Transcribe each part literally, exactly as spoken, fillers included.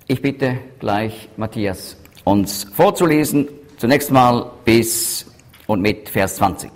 Ich bitte gleich Matthias, uns vorzulesen, zunächst mal bis und mit Vers zwanzig.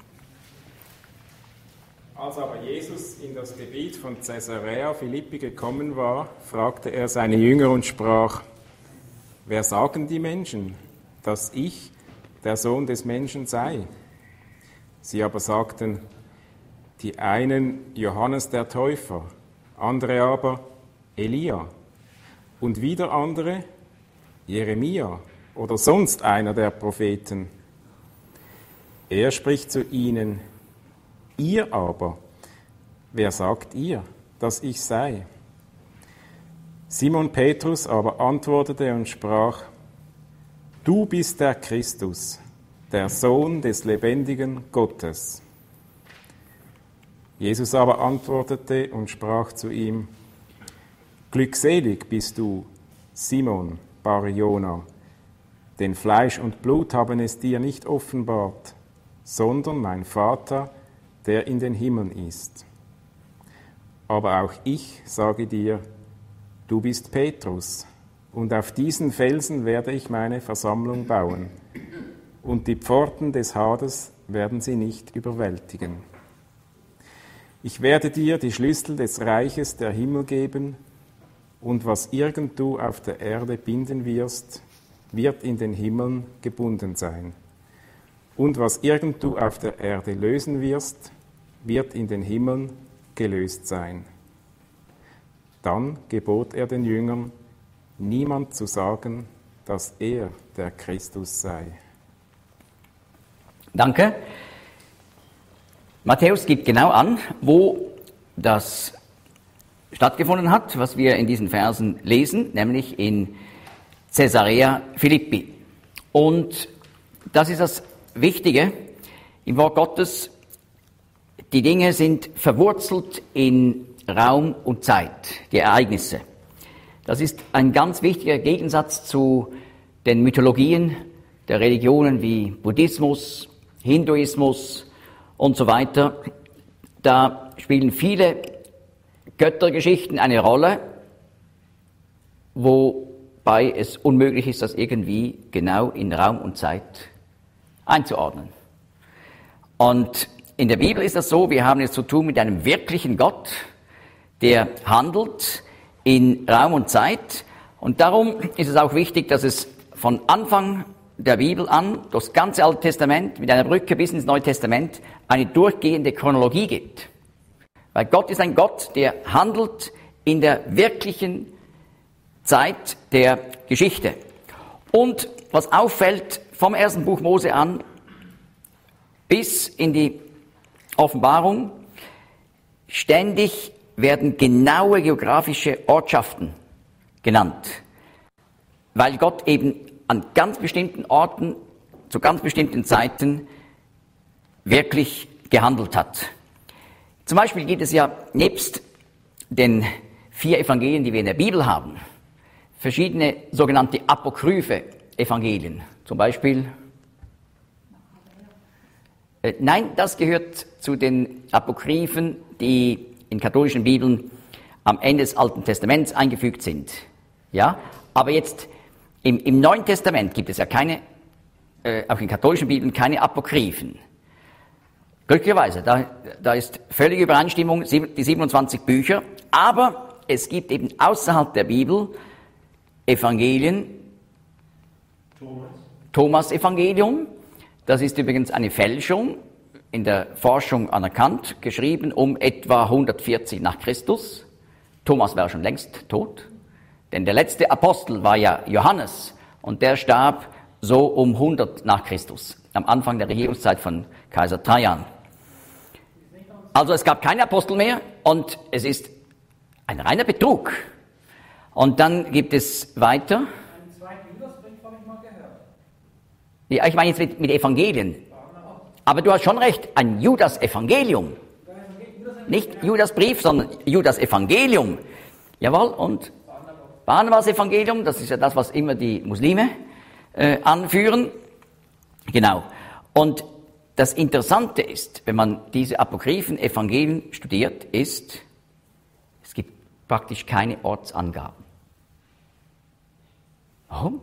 Als aber Jesus in das Gebiet von Caesarea Philippi gekommen war, fragte er seine Jünger und sprach: Wer sagen die Menschen, dass ich der Sohn des Menschen sei? Sie aber sagten, die einen Johannes der Täufer, andere aber Elia und wieder andere Jeremia oder sonst einer der Propheten. Er spricht zu ihnen: Ihr aber, wer sagt ihr, dass ich sei? Simon Petrus aber antwortete und sprach: Du bist der Christus, der Sohn des lebendigen Gottes. Jesus aber antwortete und sprach zu ihm: Glückselig bist du, Simon Bar-Jona, denn Fleisch und Blut haben es dir nicht offenbart, sondern mein Vater, der in den Himmeln ist. Aber auch ich sage dir, du bist Petrus, und auf diesen Felsen werde ich meine Versammlung bauen, und die Pforten des Hades werden sie nicht überwältigen. Ich werde dir die Schlüssel des Reiches der Himmel geben, und was irgend du auf der Erde binden wirst, wird in den Himmeln gebunden sein. Und was irgend du auf der Erde lösen wirst, wird in den Himmeln gelöst sein. Dann gebot er den Jüngern, niemand zu sagen, dass er der Christus sei. Danke. Matthäus gibt genau an, wo das stattgefunden hat, was wir in diesen Versen lesen, nämlich in Caesarea Philippi. Und das ist das Wichtige im Wort Gottes. Die Dinge sind verwurzelt in Raum und Zeit, die Ereignisse. Das ist ein ganz wichtiger Gegensatz zu den Mythologien der Religionen wie Buddhismus, Hinduismus und so weiter. Da spielen viele Göttergeschichten eine Rolle, wobei es unmöglich ist, das irgendwie genau in Raum und Zeit einzuordnen. Und in der Bibel ist das so, wir haben es zu tun mit einem wirklichen Gott, der handelt in Raum und Zeit. Und darum ist es auch wichtig, dass es von Anfang der Bibel an, das ganze Alte Testament, mit einer Brücke bis ins Neue Testament, eine durchgehende Chronologie gibt. Weil Gott ist ein Gott, der handelt in der wirklichen Zeit der Geschichte. Und was auffällt, vom ersten Buch Mose an bis in die Offenbarung, ständig werden genaue geografische Ortschaften genannt, weil Gott eben an ganz bestimmten Orten, zu ganz bestimmten Zeiten wirklich gehandelt hat. Zum Beispiel gibt es ja nebst den vier Evangelien, die wir in der Bibel haben, verschiedene sogenannte apokryphe Evangelien. Zum Beispiel, äh, nein, das gehört zu den Apokryphen, die in katholischen Bibeln am Ende des Alten Testaments eingefügt sind. Ja, aber jetzt im, im Neuen Testament gibt es ja keine, äh, auch in katholischen Bibeln keine Apokryphen. Glücklicherweise, da, da ist völlige Übereinstimmung, die siebenundzwanzig Bücher, aber es gibt eben außerhalb der Bibel Evangelien, Thomas. Thomas Evangelium, das ist übrigens eine Fälschung, in der Forschung anerkannt, geschrieben um etwa hundertvierzig nach Christus. Thomas war schon längst tot, denn der letzte Apostel war ja Johannes und der starb so um hundert nach Christus, am Anfang der Regierungszeit von Kaiser Trajan. Also es gab keine Apostel mehr und es ist ein reiner Betrug. Und dann gibt es weiter. Einen zweiten Judasbrief habe ich mal gehört. Ja, ich meine jetzt mit, mit Evangelien. Aber du hast schon recht, ein Judas-Evangelium. Nicht Judas-Brief, sondern Judas-Evangelium. Jawohl, und Barnabas-Evangelium, das ist ja das, was immer die Muslime äh, anführen. Genau. Und das Interessante ist, wenn man diese apokryphen Evangelien studiert, ist, es gibt praktisch keine Ortsangaben. Warum?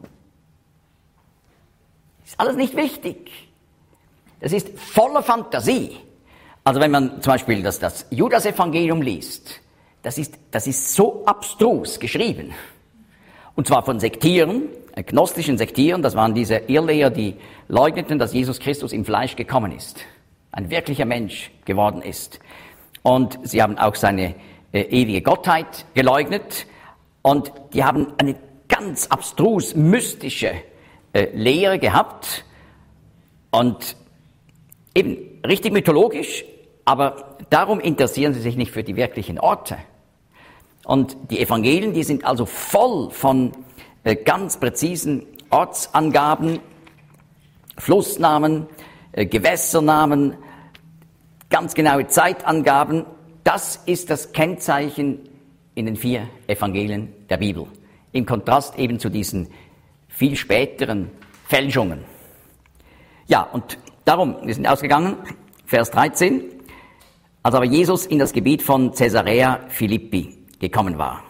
Ist alles nicht wichtig. Das ist voller Fantasie. Also wenn man zum Beispiel das, das Judas-Evangelium liest, das ist, das ist so abstrus geschrieben. Und zwar von Sektieren, gnostischen Sektieren, das waren diese Irrlehrer, die leugneten, dass Jesus Christus im Fleisch gekommen ist, ein wirklicher Mensch geworden ist. Und sie haben auch seine äh, ewige Gottheit geleugnet. Und die haben eine ganz abstrus mystische äh, Lehre gehabt. Und eben richtig mythologisch, aber darum interessieren sie sich nicht für die wirklichen Orte. Und die Evangelien, die sind also voll von äh, ganz präzisen Ortsangaben, Flussnamen, äh, Gewässernamen, ganz genaue Zeitangaben. Das ist das Kennzeichen in den vier Evangelien der Bibel. Im Kontrast eben zu diesen viel späteren Fälschungen. Ja, und darum, wir sind ausgegangen, Vers dreizehn, als aber Jesus in das Gebiet von Caesarea Philippi gekommen war.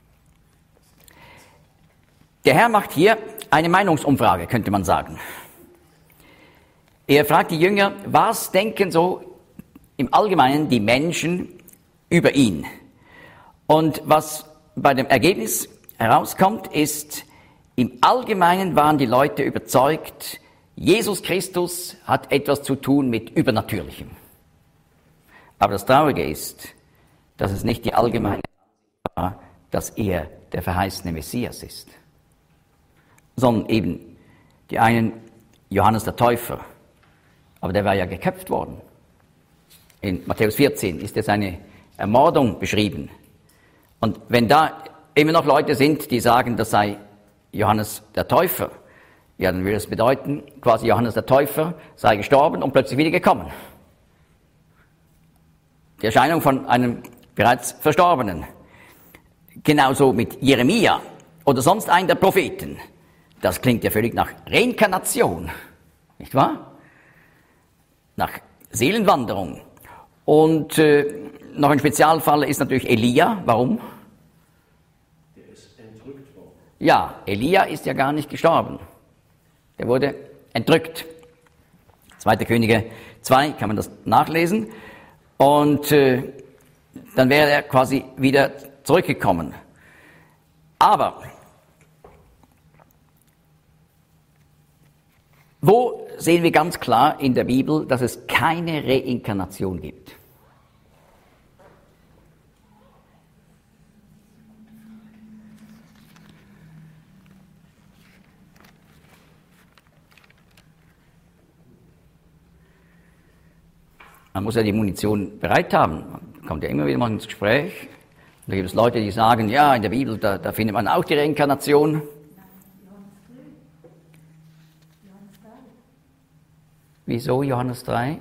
Der Herr macht hier eine Meinungsumfrage, könnte man sagen. Er fragt die Jünger, was denken so im Allgemeinen die Menschen über ihn? Und was bei dem Ergebnis herauskommt, ist, im Allgemeinen waren die Leute überzeugt, Jesus Christus hat etwas zu tun mit Übernatürlichem. Aber das Traurige ist, dass es nicht die allgemeine Ansicht war, dass er der verheißene Messias ist, sondern eben die einen Johannes der Täufer, aber der war ja geköpft worden. In Matthäus vierzehn ist ja seine Ermordung beschrieben. Und wenn da immer noch Leute sind, die sagen, das sei Johannes der Täufer, ja, dann würde das bedeuten, quasi Johannes der Täufer sei gestorben und plötzlich wieder gekommen. Die Erscheinung von einem bereits Verstorbenen. Genauso mit Jeremia oder sonst einem der Propheten. Das klingt ja völlig nach Reinkarnation, nicht wahr? Nach Seelenwanderung. Und äh, noch ein Spezialfall ist natürlich Elia. Warum? Der ist entrückt worden. Ja, Elia ist ja gar nicht gestorben. Der wurde entrückt. Zweite Könige zwei kann man das nachlesen. Und äh, dann wäre er quasi wieder zurückgekommen. Aber wo sehen wir ganz klar in der Bibel, dass es keine Reinkarnation gibt? Man muss ja die Munition bereit haben. Man kommt ja immer wieder mal ins Gespräch. Da gibt es Leute, die sagen, ja, in der Bibel, da, da findet man auch die Reinkarnation. Wieso Johannes drei?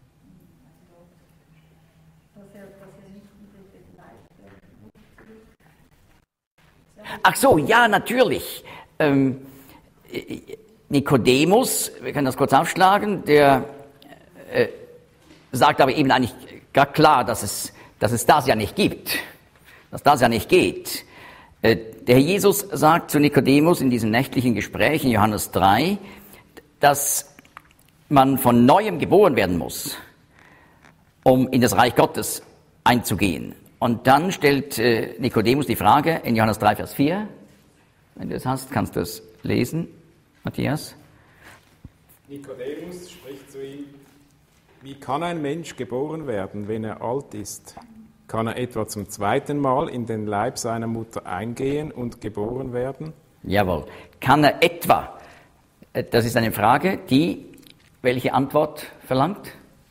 Ach so, ja, natürlich. Ähm, Nikodemus, wir können das kurz aufschlagen, der äh, sagt aber eben eigentlich gar klar, dass es, dass es das ja nicht gibt, dass das ja nicht geht. Äh, der Herr Jesus sagt zu Nikodemus in diesem nächtlichen Gespräch in Johannes drei, dass man von Neuem geboren werden muss, um in das Reich Gottes einzugehen. Und dann stellt äh, Nikodemus die Frage in Johannes drei, Vers vier. Wenn du es hast, kannst du es lesen, Matthias. Nikodemus spricht zu ihm, wie kann ein Mensch geboren werden, wenn er alt ist? Kann er etwa zum zweiten Mal in den Leib seiner Mutter eingehen und geboren werden? Jawohl. Kann er etwa? Das ist eine Frage, die welche Antwort verlangt?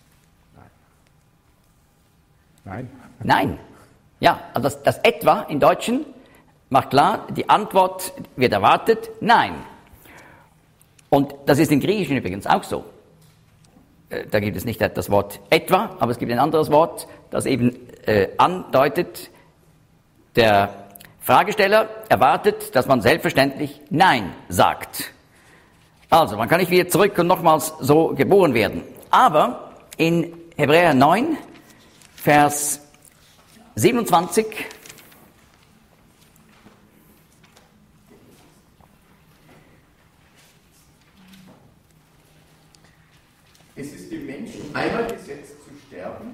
Nein. Nein. Ja, also das, das etwa im Deutschen macht klar, die Antwort wird erwartet, nein. Und das ist im Griechischen übrigens auch so. Da gibt es nicht das Wort etwa, aber es gibt ein anderes Wort, das eben äh, andeutet, der Fragesteller erwartet, dass man selbstverständlich Nein sagt. Also, man kann nicht wieder zurück und nochmals so geboren werden. Aber in Hebräer neun, Vers siebenundzwanzig, Es ist dem Menschen einmal gesetzt zu sterben.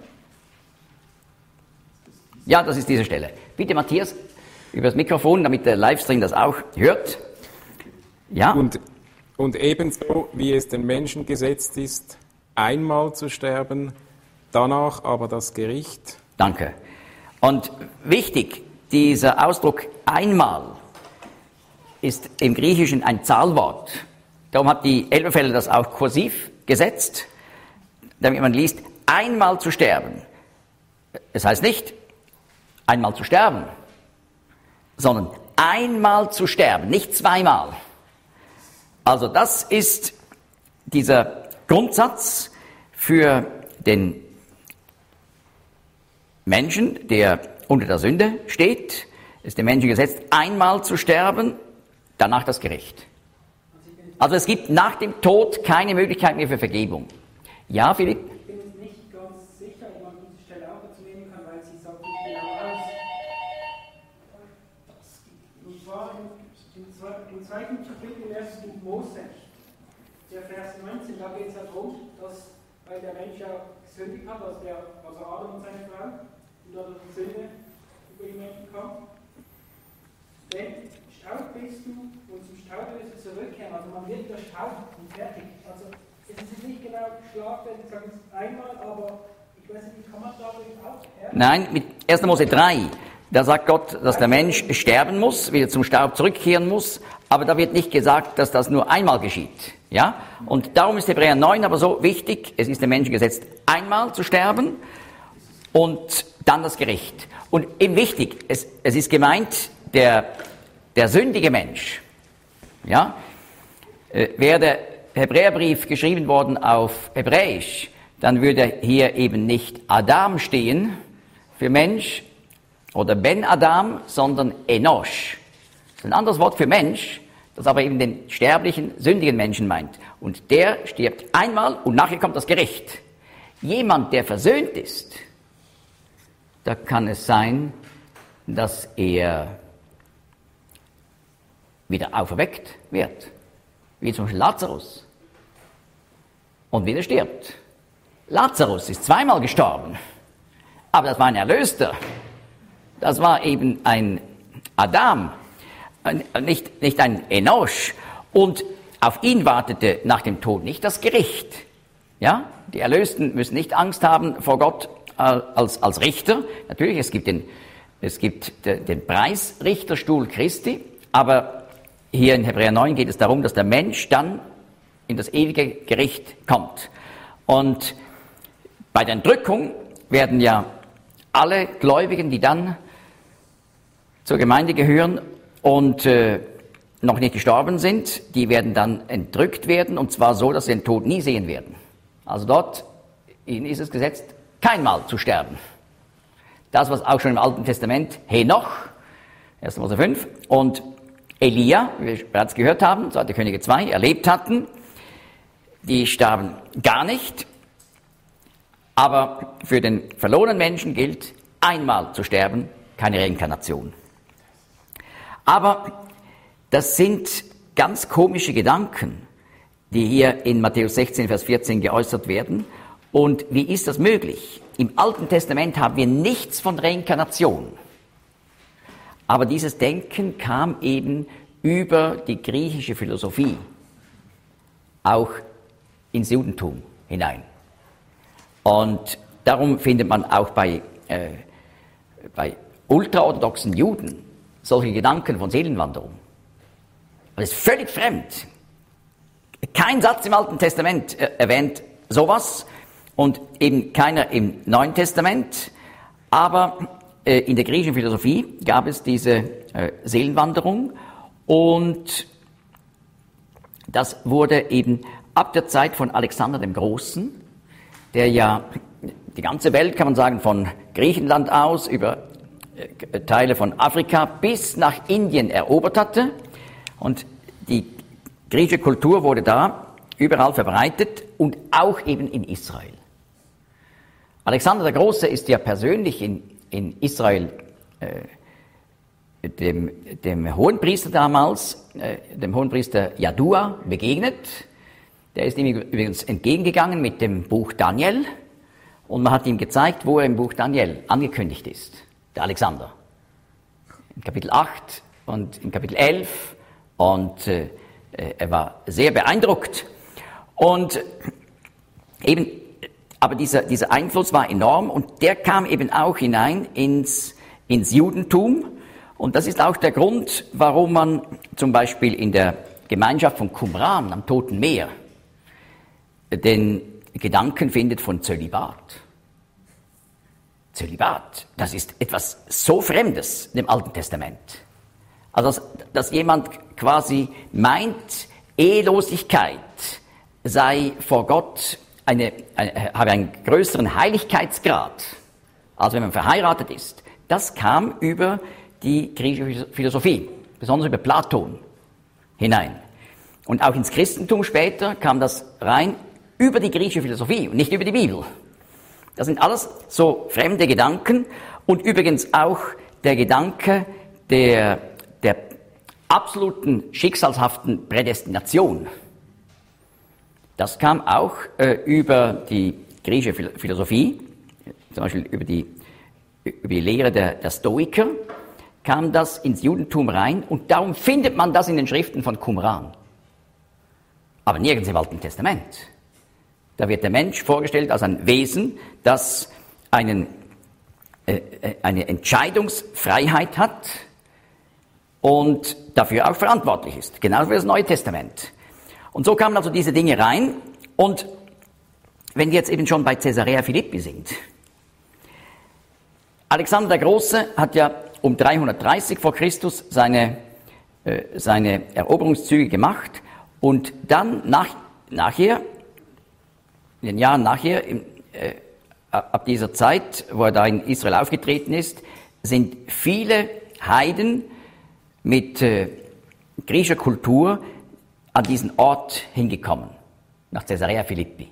Ja, das ist diese Stelle. Bitte, Matthias, über das Mikrofon, damit der Livestream das auch hört. Ja. Und, und ebenso, wie es den Menschen gesetzt ist, einmal zu sterben, danach aber das Gericht. Danke. Und wichtig, dieser Ausdruck einmal ist im Griechischen ein Zahlwort. Darum hat die Elberfelder das auch kursiv gesetzt, damit man liest, einmal zu sterben. Es heißt nicht, einmal zu sterben, sondern einmal zu sterben, nicht zweimal. Also das ist dieser Grundsatz für den Menschen, der unter der Sünde steht. Es ist dem Menschen gesetzt, einmal zu sterben, danach das Gericht. Also es gibt nach dem Tod keine Möglichkeit mehr für Vergebung. Ja, Philipp? Ich bin jetzt nicht ganz sicher, ob man diese Stelle auch dazu nehmen kann, weil sie sagt nicht genau aus. Und zwar im, im zweiten Kapitel im ersten Buch Mose, der Vers neunzehn, da geht es ja darum, dass, weil der Mensch ja gesündigt hat, also, der, also Adam und seine Frau, und dadurch die Sünde über die Menschen kam. Denn Staub bist du und zum Staub wirst du zurückkehren. Also man wird durch Staub und fertig. Also es ist nicht genau Schlagwort, ich sage es einmal, aber ich weiß nicht, wie kann man da auch her? Nein, mit erster Mose drei, da sagt Gott, dass der Mensch sterben muss, wieder zum Staub zurückkehren muss, aber da wird nicht gesagt, dass das nur einmal geschieht. Ja? Und darum ist Hebräer neun aber so wichtig, es ist dem Menschen gesetzt, einmal zu sterben und dann das Gericht. Und eben wichtig, es, es ist gemeint, der, der sündige Mensch, ja, äh, wäre der Hebräerbrief geschrieben worden auf Hebräisch, dann würde hier eben nicht Adam stehen für Mensch oder Ben Adam, sondern Enosh. Das ist ein anderes Wort für Mensch, das aber eben den sterblichen, sündigen Menschen meint. Und der stirbt einmal und nachher kommt das Gericht. Jemand, der versöhnt ist, da kann es sein, dass er wieder auferweckt wird, wie zum Beispiel Lazarus, und wieder stirbt. Lazarus ist zweimal gestorben, aber das war ein Erlöster. Das war eben ein Adam, nicht, nicht ein Enosh. Und auf ihn wartete nach dem Tod nicht das Gericht. Ja? Die Erlösten müssen nicht Angst haben vor Gott als, als Richter. Natürlich, es gibt den, es gibt den Preisrichterstuhl Christi, aber hier in Hebräer neun geht es darum, dass der Mensch dann in das ewige Gericht kommt. Und bei der Entrückung werden ja alle Gläubigen, die dann zur Gemeinde gehören und äh, noch nicht gestorben sind, die werden dann entrückt werden, und zwar so, dass sie den Tod nie sehen werden. Also dort, ihnen ist es gesetzt, keinmal zu sterben. Das, was auch schon im Alten Testament Henoch, erster Mose fünf, und Elia, wie wir bereits gehört haben, zweiter Könige zwei, erlebt hatten, die starben gar nicht, aber für den verlorenen Menschen gilt, einmal zu sterben, keine Reinkarnation. Aber das sind ganz komische Gedanken, die hier in Matthäus sechzehn, Vers vierzehn geäußert werden. Und wie ist das möglich? Im Alten Testament haben wir nichts von Reinkarnation. Aber dieses Denken kam eben über die griechische Philosophie auch ins Judentum hinein. Und darum findet man auch bei, äh, bei ultraorthodoxen Juden solche Gedanken von Seelenwanderung. Das ist völlig fremd. Kein Satz im Alten Testament äh, erwähnt sowas und eben keiner im Neuen Testament. Aber äh, in der griechischen Philosophie gab es diese äh, Seelenwanderung, und das wurde eben ab der Zeit von Alexander dem Großen, der ja die ganze Welt, kann man sagen, von Griechenland aus über Teile von Afrika bis nach Indien erobert hatte. Und die griechische Kultur wurde da überall verbreitet und auch eben in Israel. Alexander der Große ist ja persönlich in, in Israel äh, dem, dem Hohenpriester damals, äh, dem Hohenpriester Jadua, begegnet. Der ist ihm übrigens entgegengegangen mit dem Buch Daniel und man hat ihm gezeigt, wo er im Buch Daniel angekündigt ist, der Alexander. In Kapitel acht und in Kapitel elf und äh, er war sehr beeindruckt. Und eben, aber dieser, dieser Einfluss war enorm und der kam eben auch hinein ins, ins Judentum. Und das ist auch der Grund, warum man zum Beispiel in der Gemeinschaft von Qumran am Toten Meer den Gedanken findet von Zölibat. Zölibat, das ist etwas so Fremdes dem Alten Testament. Also, dass, dass jemand quasi meint, Ehelosigkeit sei vor Gott eine, eine, habe einen größeren Heiligkeitsgrad, als wenn man verheiratet ist. Das kam über die griechische Philosophie, besonders über Platon hinein. Und auch ins Christentum später kam das rein über die griechische Philosophie und nicht über die Bibel. Das sind alles so fremde Gedanken und übrigens auch der Gedanke der, der absoluten schicksalshaften Prädestination. Das kam auch äh, über die griechische Philosophie, zum Beispiel über die, über die Lehre der, der Stoiker, kam das ins Judentum rein und darum findet man das in den Schriften von Qumran. Aber nirgends im Alten Testament. Da wird der Mensch vorgestellt als ein Wesen, das einen, äh, eine Entscheidungsfreiheit hat und dafür auch verantwortlich ist, genauso wie das Neue Testament. Und so kamen also diese Dinge rein. Und wenn wir jetzt eben schon bei Caesarea Philippi sind, Alexander der Große hat ja um dreihundertdreißig vor Christus seine, äh, seine Eroberungszüge gemacht und dann nach, nachher, in den Jahren nachher, im, äh, ab dieser Zeit, wo er da in Israel aufgetreten ist, sind viele Heiden mit äh, griechischer Kultur an diesen Ort hingekommen, nach Caesarea Philippi.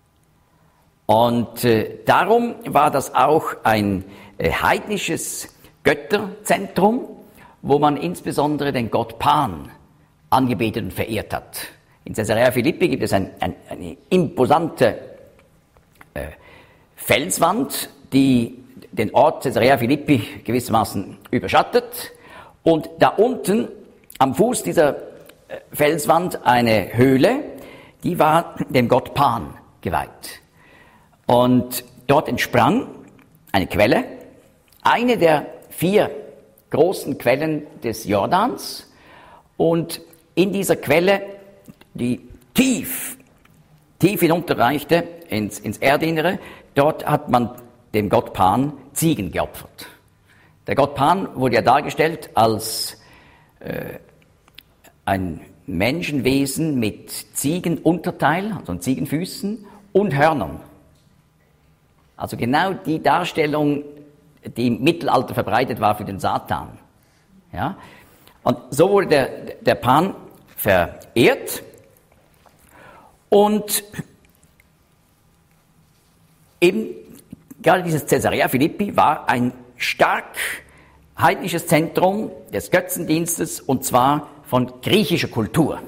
Und äh, darum war das auch ein äh, heidnisches Götterzentrum, wo man insbesondere den Gott Pan angebetet und verehrt hat. In Caesarea Philippi gibt es ein, ein, eine imposante äh, Felswand, die den Ort Caesarea Philippi gewissermaßen überschattet. Und da unten am Fuß dieser äh, Felswand eine Höhle, die war dem Gott Pan geweiht. Und dort entsprang eine Quelle, eine der vier großen Quellen des Jordans. Und in dieser Quelle, die tief, tief hinunterreichte ins, ins Erdinnere, dort hat man dem Gott Pan Ziegen geopfert. Der Gott Pan wurde ja dargestellt als äh, ein Menschenwesen mit Ziegenunterteil, also Ziegenfüßen und Hörnern. Also genau die Darstellung, die im Mittelalter verbreitet war für den Satan. Ja? Und so wurde der, der Pan verehrt und eben gerade dieses Caesarea Philippi war ein stark heidnisches Zentrum des Götzendienstes und zwar von griechischer Kultur.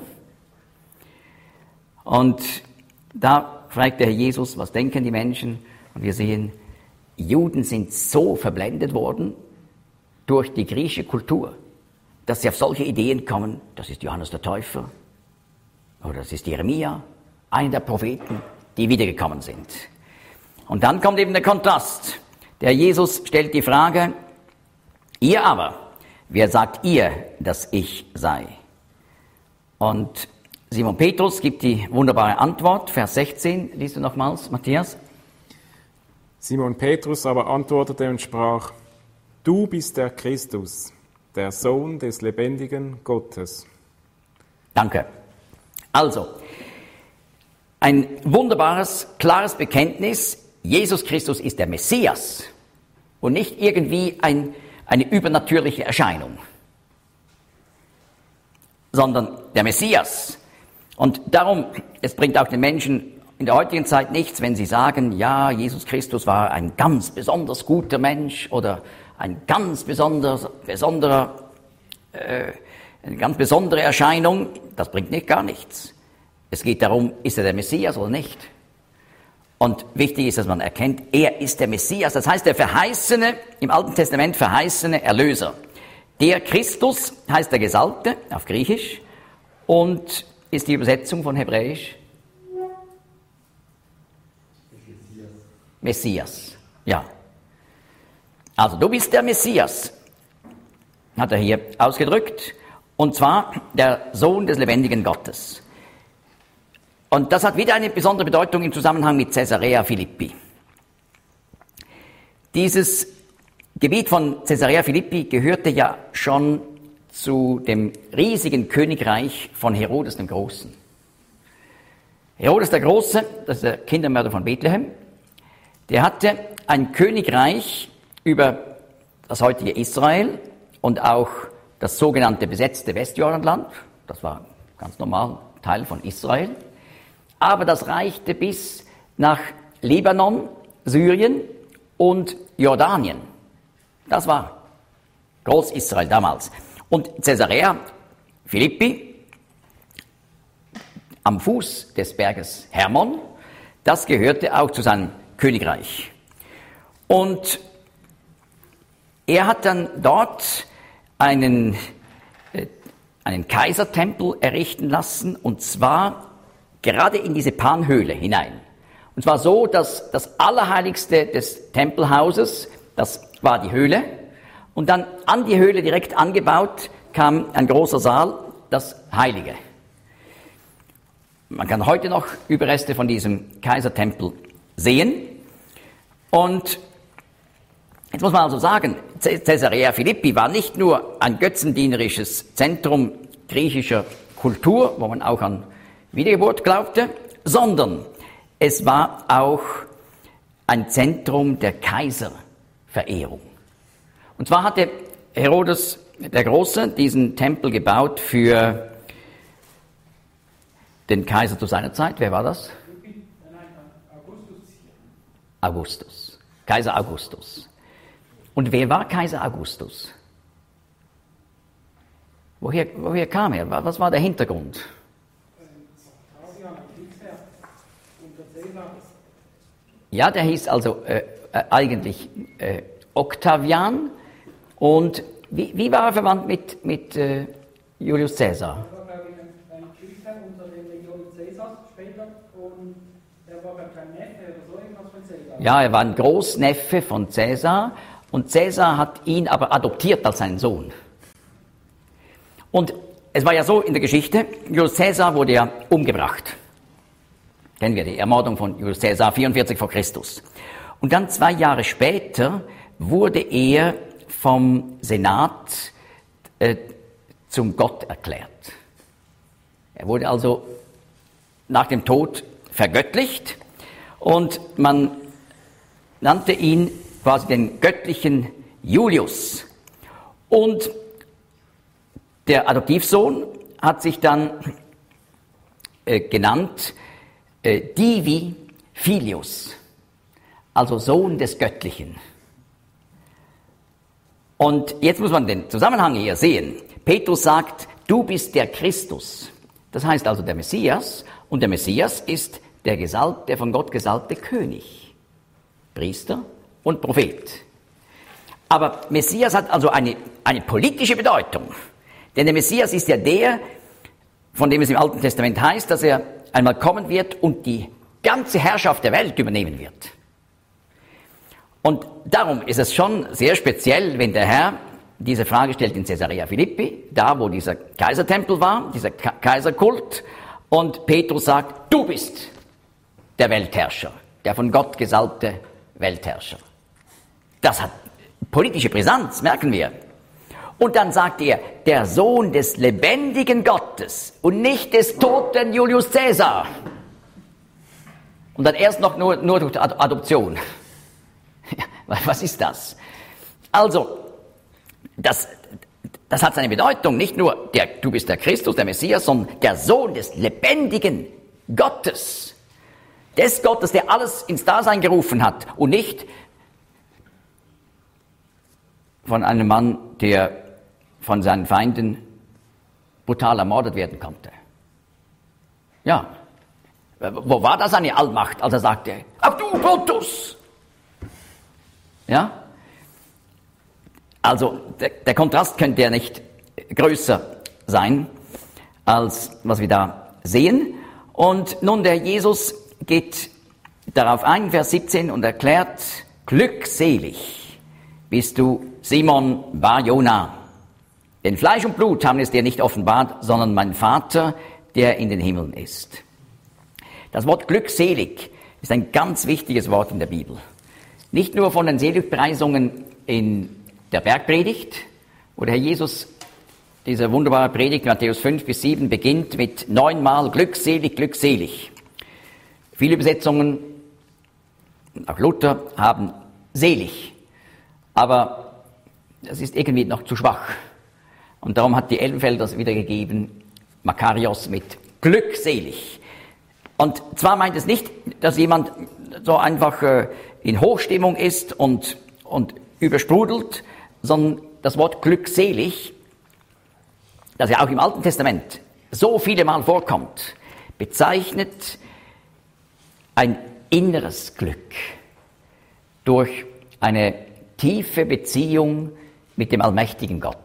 Und da fragt der Herr Jesus, was denken die Menschen? Und wir sehen, Juden sind so verblendet worden durch die griechische Kultur, dass sie auf solche Ideen kommen, das ist Johannes der Täufer oder das ist Jeremia, einer der Propheten, die wiedergekommen sind. Und dann kommt eben der Kontrast. Der Jesus stellt die Frage, ihr aber, wer sagt ihr, dass ich sei? Und Simon Petrus gibt die wunderbare Antwort, Vers sechzehn, liest du nochmals, Matthias? Simon Petrus aber antwortete und sprach, du bist der Christus, der Sohn des lebendigen Gottes. Danke. Also, ein wunderbares, klares Bekenntnis, Jesus Christus ist der Messias und nicht irgendwie ein, eine übernatürliche Erscheinung, sondern der Messias. Und darum, es bringt auch den Menschen in der heutigen Zeit nichts, wenn sie sagen, ja, Jesus Christus war ein ganz besonders guter Mensch oder ein ganz besonders, besonderer, äh, eine ganz besondere Erscheinung. Das bringt nicht gar nichts. Es geht darum, ist er der Messias oder nicht? Und wichtig ist, dass man erkennt, er ist der Messias, das heißt der verheißene, im Alten Testament verheißene Erlöser. Der Christus heißt der Gesalbte auf Griechisch und ist die Übersetzung von Hebräisch Messias. Ja. Also du bist der Messias, hat er hier ausgedrückt, und zwar der Sohn des lebendigen Gottes. Und das hat wieder eine besondere Bedeutung im Zusammenhang mit Caesarea Philippi. Dieses Gebiet von Caesarea Philippi gehörte ja schon zu dem riesigen Königreich von Herodes dem Großen. Herodes der Große, das ist der Kindermörder von Bethlehem, der hatte ein Königreich über das heutige Israel und auch das sogenannte besetzte Westjordanland. Das war ganz normal Teil von Israel. Aber das reichte bis nach Libanon, Syrien und Jordanien. Das war Groß-Israel damals. Und Caesarea Philippi am Fuß des Berges Hermon, das gehörte auch zu seinem Königreich. Und er hat dann dort einen, äh, einen Kaisertempel errichten lassen, und zwar gerade in diese Panhöhle hinein. Und zwar so, dass das Allerheiligste des Tempelhauses, das war die Höhle, und dann an die Höhle direkt angebaut kam ein großer Saal, das Heilige. Man kann heute noch Überreste von diesem Kaisertempel sehen. Und jetzt muss man also sagen, Caesarea Philippi war nicht nur ein götzendienerisches Zentrum griechischer Kultur, wo man auch an Wiedergeburt glaubte, sondern es war auch ein Zentrum der Kaiserverehrung. Und zwar hatte Herodes der Große diesen Tempel gebaut für den Kaiser zu seiner Zeit. Wer war das? Augustus. Kaiser Augustus. Und wer war Kaiser Augustus? Woher, woher kam er? Was war der Hintergrund? Ja, der hieß also äh, äh, eigentlich äh, Octavian. Und wie, wie war er verwandt mit, mit äh, Julius Caesar? Er war, glaube ich, ein, ein Kriegsherr unter den Legionen Caesars später, und er war ein Neffe oder so irgendwas von Caesar. Ja, er war ein Großneffe von Caesar, und Caesar hat ihn aber adoptiert als seinen Sohn. Und es war ja so in der Geschichte, Julius Caesar wurde ja umgebracht. Kennen wir die Ermordung von Julius Caesar, vierundvierzig vor Christus. Und dann zwei Jahre später wurde er vom Senat äh, zum Gott erklärt. Er wurde also nach dem Tod vergöttlicht, und man nannte ihn quasi den göttlichen Julius. Und der Adoptivsohn hat sich dann äh, genannt äh, Divi Filius, also Sohn des Göttlichen. Und jetzt muss man den Zusammenhang hier sehen. Petrus sagt, du bist der Christus. Das heißt also der Messias, und der Messias ist der gesalbte, der von Gott gesalbte König, Priester und Prophet. Aber Messias hat also eine, eine politische Bedeutung. Denn der Messias ist ja der, von dem es im Alten Testament heißt, dass er einmal kommen wird und die ganze Herrschaft der Welt übernehmen wird. Und darum ist es schon sehr speziell, wenn der Herr diese Frage stellt in Caesarea Philippi, da wo dieser Kaisertempel war, dieser Ka- Kaiserkult, und Petrus sagt, du bist der Weltherrscher, der von Gott gesalbte Weltherrscher. Das hat politische Brisanz, merken wir. Und dann sagt er, der Sohn des lebendigen Gottes und nicht des toten Julius Caesar. Und dann erst noch nur, nur durch Ad- Adoption. Was ist das? Also, das, das hat seine Bedeutung. Nicht nur, der, du bist der Christus, der Messias, sondern der Sohn des lebendigen Gottes. Des Gottes, der alles ins Dasein gerufen hat. Und nicht von einem Mann, der von seinen Feinden brutal ermordet werden konnte. Ja, Wo war da seine Allmacht, als er sagte, ach du Brutus? Ja? Also der, der Kontrast könnte ja nicht größer sein, als was wir da sehen. Und nun der Jesus geht darauf ein, Vers siebzehn, und erklärt, glückselig bist du, Simon Bar-Jona. Denn Fleisch und Blut haben es dir nicht offenbart, sondern mein Vater, der in den Himmeln ist. Das Wort glückselig ist ein ganz wichtiges Wort in der Bibel. Nicht nur von den Seligpreisungen in der Bergpredigt, wo der Herr Jesus diese wunderbare Predigt, Matthäus fünf bis sieben, beginnt mit neunmal glückselig, glückselig. Viele Übersetzungen, auch Luther, haben selig. Aber das ist irgendwie noch zu schwach. Und darum hat die Elbenfelder das wiedergegeben, Makarios mit glückselig. Und zwar meint es nicht, dass jemand so einfach äh, in Hochstimmung ist und, und übersprudelt, sondern das Wort glückselig, das ja auch im Alten Testament so viele Mal vorkommt, bezeichnet ein inneres Glück durch eine tiefe Beziehung mit dem allmächtigen Gott.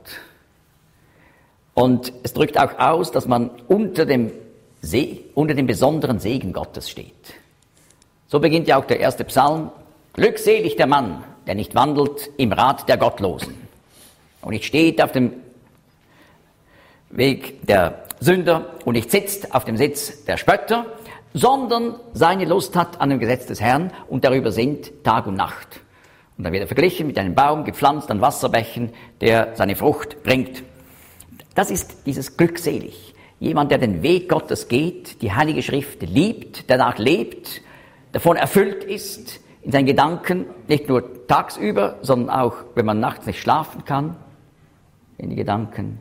Und es drückt auch aus, dass man unter dem, Se- unter dem besonderen Segen Gottes steht. So beginnt ja auch der erste Psalm. Glückselig der Mann, der nicht wandelt im Rat der Gottlosen und nicht steht auf dem Weg der Sünder und nicht sitzt auf dem Sitz der Spötter, sondern seine Lust hat an dem Gesetz des Herrn und darüber sinnt Tag und Nacht. Und dann wird er verglichen mit einem Baum, gepflanzt an Wasserbächen, der seine Frucht bringt. Das ist dieses glückselig. Jemand, der den Weg Gottes geht, die Heilige Schrift liebt, danach lebt, davon erfüllt ist, in seinen Gedanken, nicht nur tagsüber, sondern auch, wenn man nachts nicht schlafen kann, in die Gedanken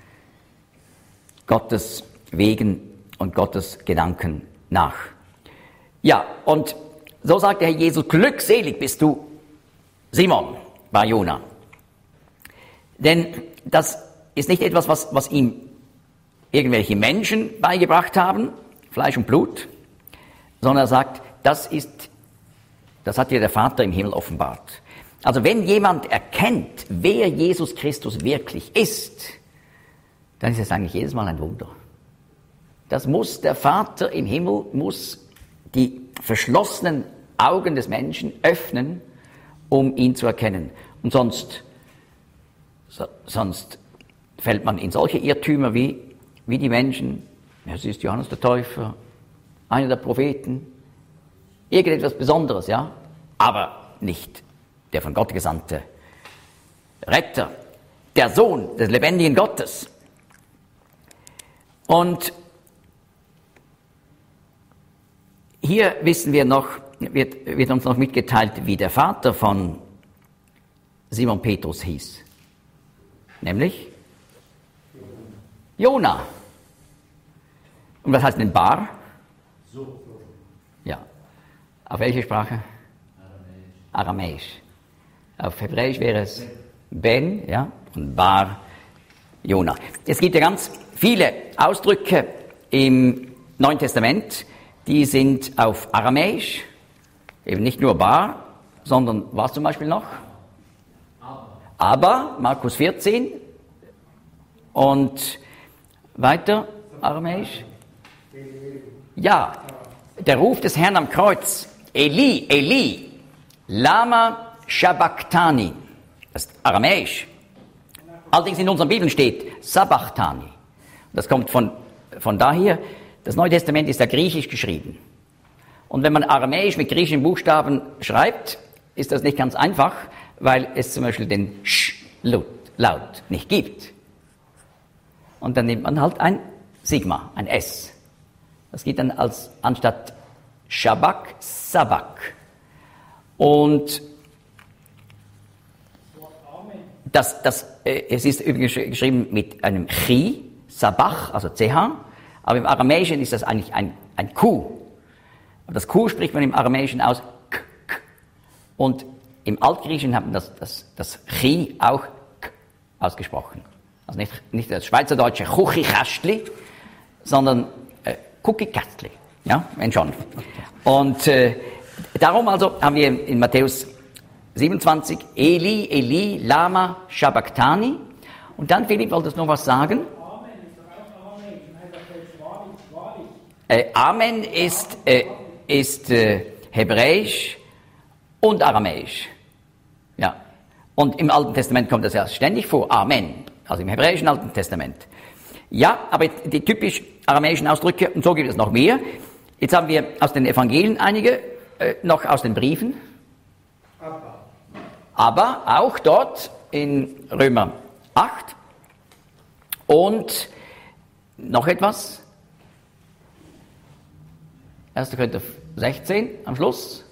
Gottes Wegen und Gottes Gedanken nach. Ja, und so sagt der Herr Jesus, glückselig bist du, Simon Bar-Jona. Denn das ist nicht etwas, was, was ihm irgendwelche Menschen beigebracht haben, Fleisch und Blut, sondern er sagt, das ist, das hat dir der Vater im Himmel offenbart. Also wenn jemand erkennt, wer Jesus Christus wirklich ist, dann ist es eigentlich jedes Mal ein Wunder. Das muss der Vater im Himmel, muss die verschlossenen Augen des Menschen öffnen, um ihn zu erkennen. Und sonst, so, sonst fällt man in solche Irrtümer wie, wie die Menschen, ja, es ist Johannes der Täufer, einer der Propheten, irgendetwas Besonderes, ja, aber nicht der von Gott gesandte Retter, der Sohn des lebendigen Gottes. Und hier wissen wir noch, wird, wird uns noch mitgeteilt, wie der Vater von Simon Petrus hieß. Nämlich Jona. Und was heißt denn Bar? So. Ja. Auf welche Sprache? Aramäisch. Auf Hebräisch wäre es Ben, ja, und Bar Jona. Es gibt ja ganz viele Ausdrücke im Neuen Testament, die sind auf Aramäisch, eben nicht nur Bar, sondern was zum Beispiel noch? Aber, Markus vierzehn, und weiter, Aramäisch? Ja, der Ruf des Herrn am Kreuz, Eli, Eli, Lama Sabachthani, das ist Aramäisch. Allerdings in unseren Bibeln steht Sabachthani. Das kommt von, von daher, das Neue Testament ist ja griechisch geschrieben. Und wenn man Aramäisch mit griechischen Buchstaben schreibt, ist das nicht ganz einfach, weil es zum Beispiel den Sch-Laut Laut nicht gibt. Und dann nimmt man halt ein Sigma, ein S. Das geht dann als, anstatt Shabak, Sabak. Und das, das, äh, es ist übrigens geschrieben mit einem Chi, Sabach, also C H, aber im Aramäischen ist das eigentlich ein, ein Q. Das Q spricht man im Aramäischen aus K, K. Und im Altgriechischen hat man das, das, das Chi auch K ausgesprochen. Also nicht, nicht das schweizerdeutsche Kuchikästli, sondern äh, Kuckikastli. Ja, wenn schon. Und äh, darum also haben wir in Matthäus siebenundzwanzig, Eli, Eli, Lama, Sabachthani. Und dann, Philipp, wolltest du noch was sagen? Äh, Amen ist, äh, ist äh, Hebräisch und Aramäisch. Ja. Und im Alten Testament kommt das ja ständig vor, Amen. Also im hebräischen Alten Testament. Ja, aber die typisch aramäischen Ausdrücke, und so gibt es noch mehr. Jetzt haben wir aus den Evangelien einige, äh, noch aus den Briefen. Aber. Aber auch dort in Römer acht. Und noch etwas. erster Korinther sechzehn am Schluss.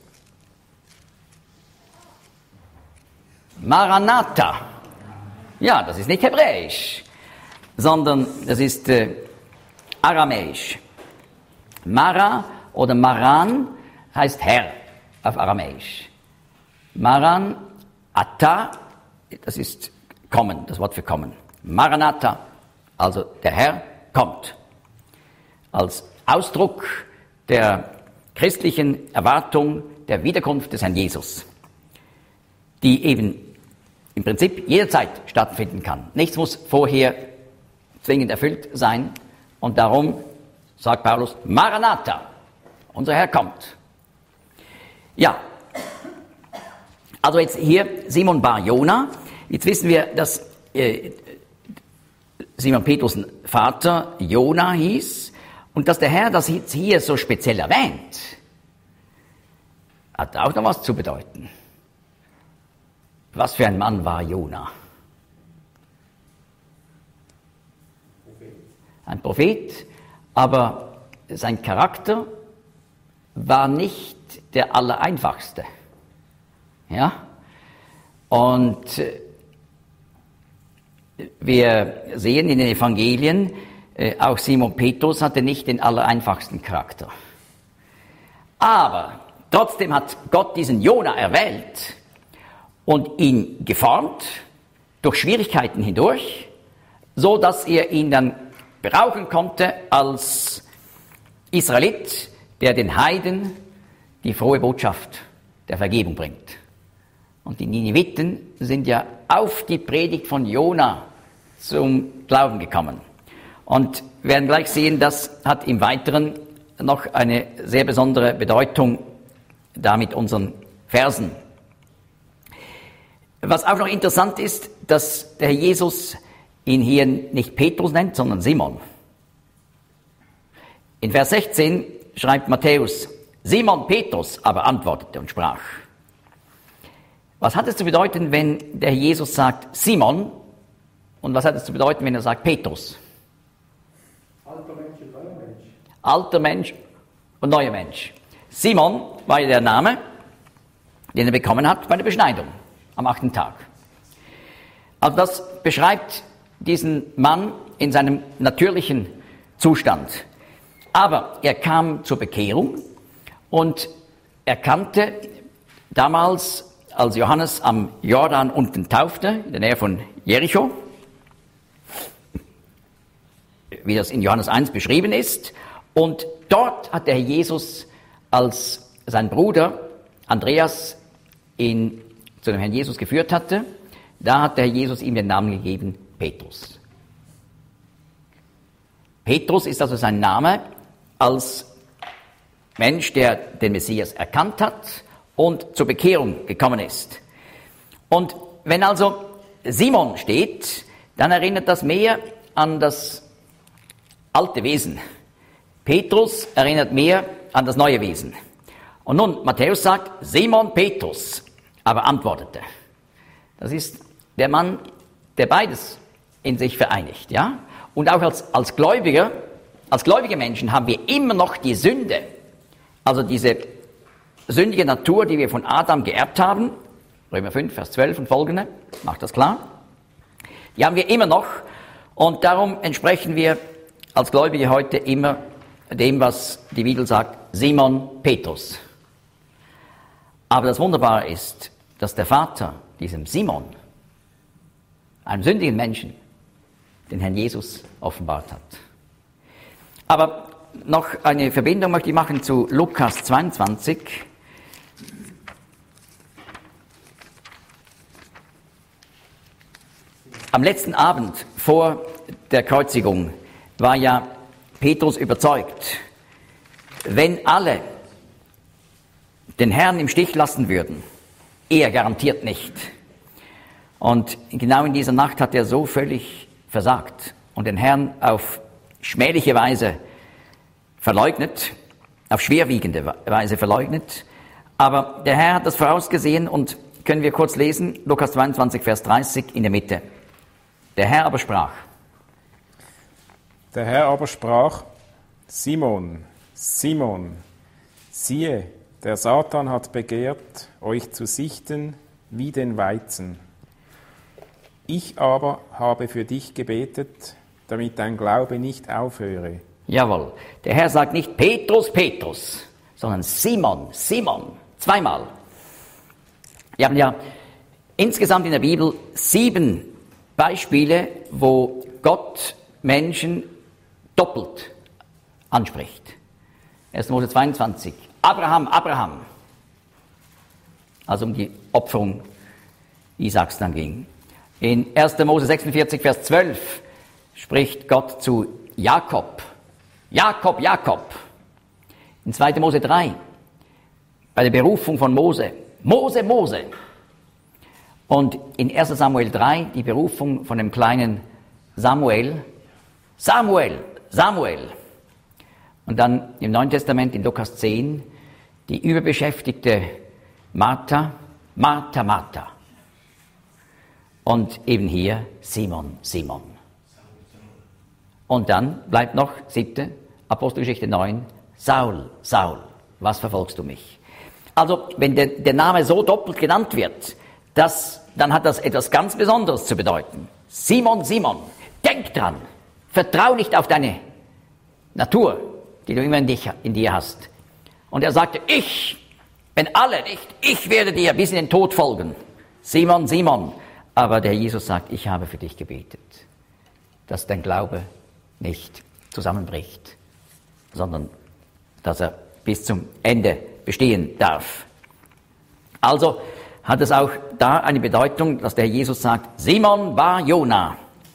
Maranatha. Ja, das ist nicht Hebräisch, sondern das ist äh, Aramäisch. Mara oder Maran heißt Herr auf Aramäisch. Maran, Atta, das ist kommen, das Wort für kommen. Maranatha, also der Herr kommt. Als Ausdruck der christlichen Erwartung der Wiederkunft des Herrn Jesus, die eben im Prinzip jederzeit stattfinden kann. Nichts muss vorher zwingend erfüllt sein und darum sagt Paulus, Maranatha, unser Herr kommt. Ja, also jetzt hier Simon Bar Jona. Jetzt wissen wir, dass äh, Simon Petrus Vater Jona hieß und dass der Herr das jetzt hier so speziell erwähnt, hat auch noch was zu bedeuten. Was für ein Mann war Jona? Ein Prophet, aber sein Charakter war nicht der allereinfachste. Ja? Und wir sehen in den Evangelien, auch Simon Petrus hatte nicht den allereinfachsten Charakter. Aber trotzdem hat Gott diesen Jona erwählt und ihn geformt, durch Schwierigkeiten hindurch, so dass er ihn dann brauchen konnte als Israelit, der den Heiden die frohe Botschaft der Vergebung bringt. Und die Nineviten sind ja auf die Predigt von Jona zum Glauben gekommen. Und wir werden gleich sehen, das hat im Weiteren noch eine sehr besondere Bedeutung da mit unseren Versen. Was auch noch interessant ist, dass der Herr Jesus ihn hier nicht Petrus nennt, sondern Simon. In Vers sechzehn schreibt Matthäus, Simon Petrus aber antwortete und sprach. Was hat es zu bedeuten, wenn der Herr Jesus sagt Simon? Und was hat es zu bedeuten, wenn er sagt Petrus? Alter Mensch und neuer Mensch. Alter Mensch und neuer Mensch. Simon war ja der Name, den er bekommen hat bei der Beschneidung am achten Tag. Also das beschreibt diesen Mann in seinem natürlichen Zustand. Aber er kam zur Bekehrung und erkannte damals, als Johannes am Jordan unten taufte, in der Nähe von Jericho, wie das in Johannes eins beschrieben ist. Und dort hat der Herr Jesus, als sein Bruder Andreas ihn zu dem Herrn Jesus geführt hatte, da hat der Herr Jesus ihm den Namen gegeben, Petrus. Petrus ist also sein Name als Mensch, der den Messias erkannt hat und zur Bekehrung gekommen ist. Und wenn also Simon steht, dann erinnert das mehr an das alte Wesen. Petrus erinnert mehr an das neue Wesen. Und nun, Matthäus sagt, Simon Petrus, aber antwortete. Das ist der Mann, der beides in sich vereinigt, ja? Und auch als, als Gläubiger, als gläubige Menschen haben wir immer noch die Sünde, also diese sündige Natur, die wir von Adam geerbt haben, Römer fünf, Vers zwölf und folgende, macht das klar, die haben wir immer noch und darum entsprechen wir als Gläubige heute immer dem, was die Bibel sagt, Simon Petrus. Aber das Wunderbare ist, dass der Vater diesem Simon, einem sündigen Menschen, den Herrn Jesus offenbart hat. Aber noch eine Verbindung möchte ich machen zu Lukas zweiundzwanzig. Am letzten Abend vor der Kreuzigung war ja Petrus überzeugt, wenn alle den Herrn im Stich lassen würden, er garantiert nicht. Und genau in dieser Nacht hat er so völlig versagt und den Herrn auf schmähliche Weise verleugnet, auf schwerwiegende Weise verleugnet. Aber der Herr hat das vorausgesehen und können wir kurz lesen, Lukas zweiundzwanzig, Vers dreißig in der Mitte. Der Herr aber sprach. Der Herr aber sprach, Simon, Simon, siehe, der Satan hat begehrt, euch zu sichten wie den Weizen. Ich aber habe für dich gebetet, damit dein Glaube nicht aufhöre. Jawohl, der Herr sagt nicht Petrus, Petrus, sondern Simon, Simon, zweimal. Wir haben ja insgesamt in der Bibel sieben Beispiele, wo Gott Menschen doppelt anspricht. erster Mose zweiundzwanzig. Abraham, Abraham. Also um die Opferung Isaaks dann ging. In erster Mose sechsundvierzig, Vers zwölf spricht Gott zu Jakob. Jakob, Jakob. In zweiter Mose drei, bei der Berufung von Mose. Mose, Mose. Und in erster Samuel drei, die Berufung von dem kleinen Samuel. Samuel, Samuel. Und dann im Neuen Testament in Lukas zehn, die überbeschäftigte Martha, Martha, Martha. Und eben hier Simon, Simon. Und dann bleibt noch, siebte, Apostelgeschichte neun, Saul, Saul, was verfolgst du mich? Also, wenn der, der Name so doppelt genannt wird, das, dann hat das etwas ganz Besonderes zu bedeuten. Simon, Simon, denk dran, vertrau nicht auf deine Natur, die du immer in, dich, in dir hast. Und er sagte, ich, wenn alle nicht, ich werde dir bis in den Tod folgen. Simon, Simon. Aber der Jesus sagt, ich habe für dich gebetet, dass dein Glaube nicht zusammenbricht, sondern dass er bis zum Ende bestehen darf. Also hat es auch da eine Bedeutung, dass der Herr Jesus sagt, Simon Bar Jona.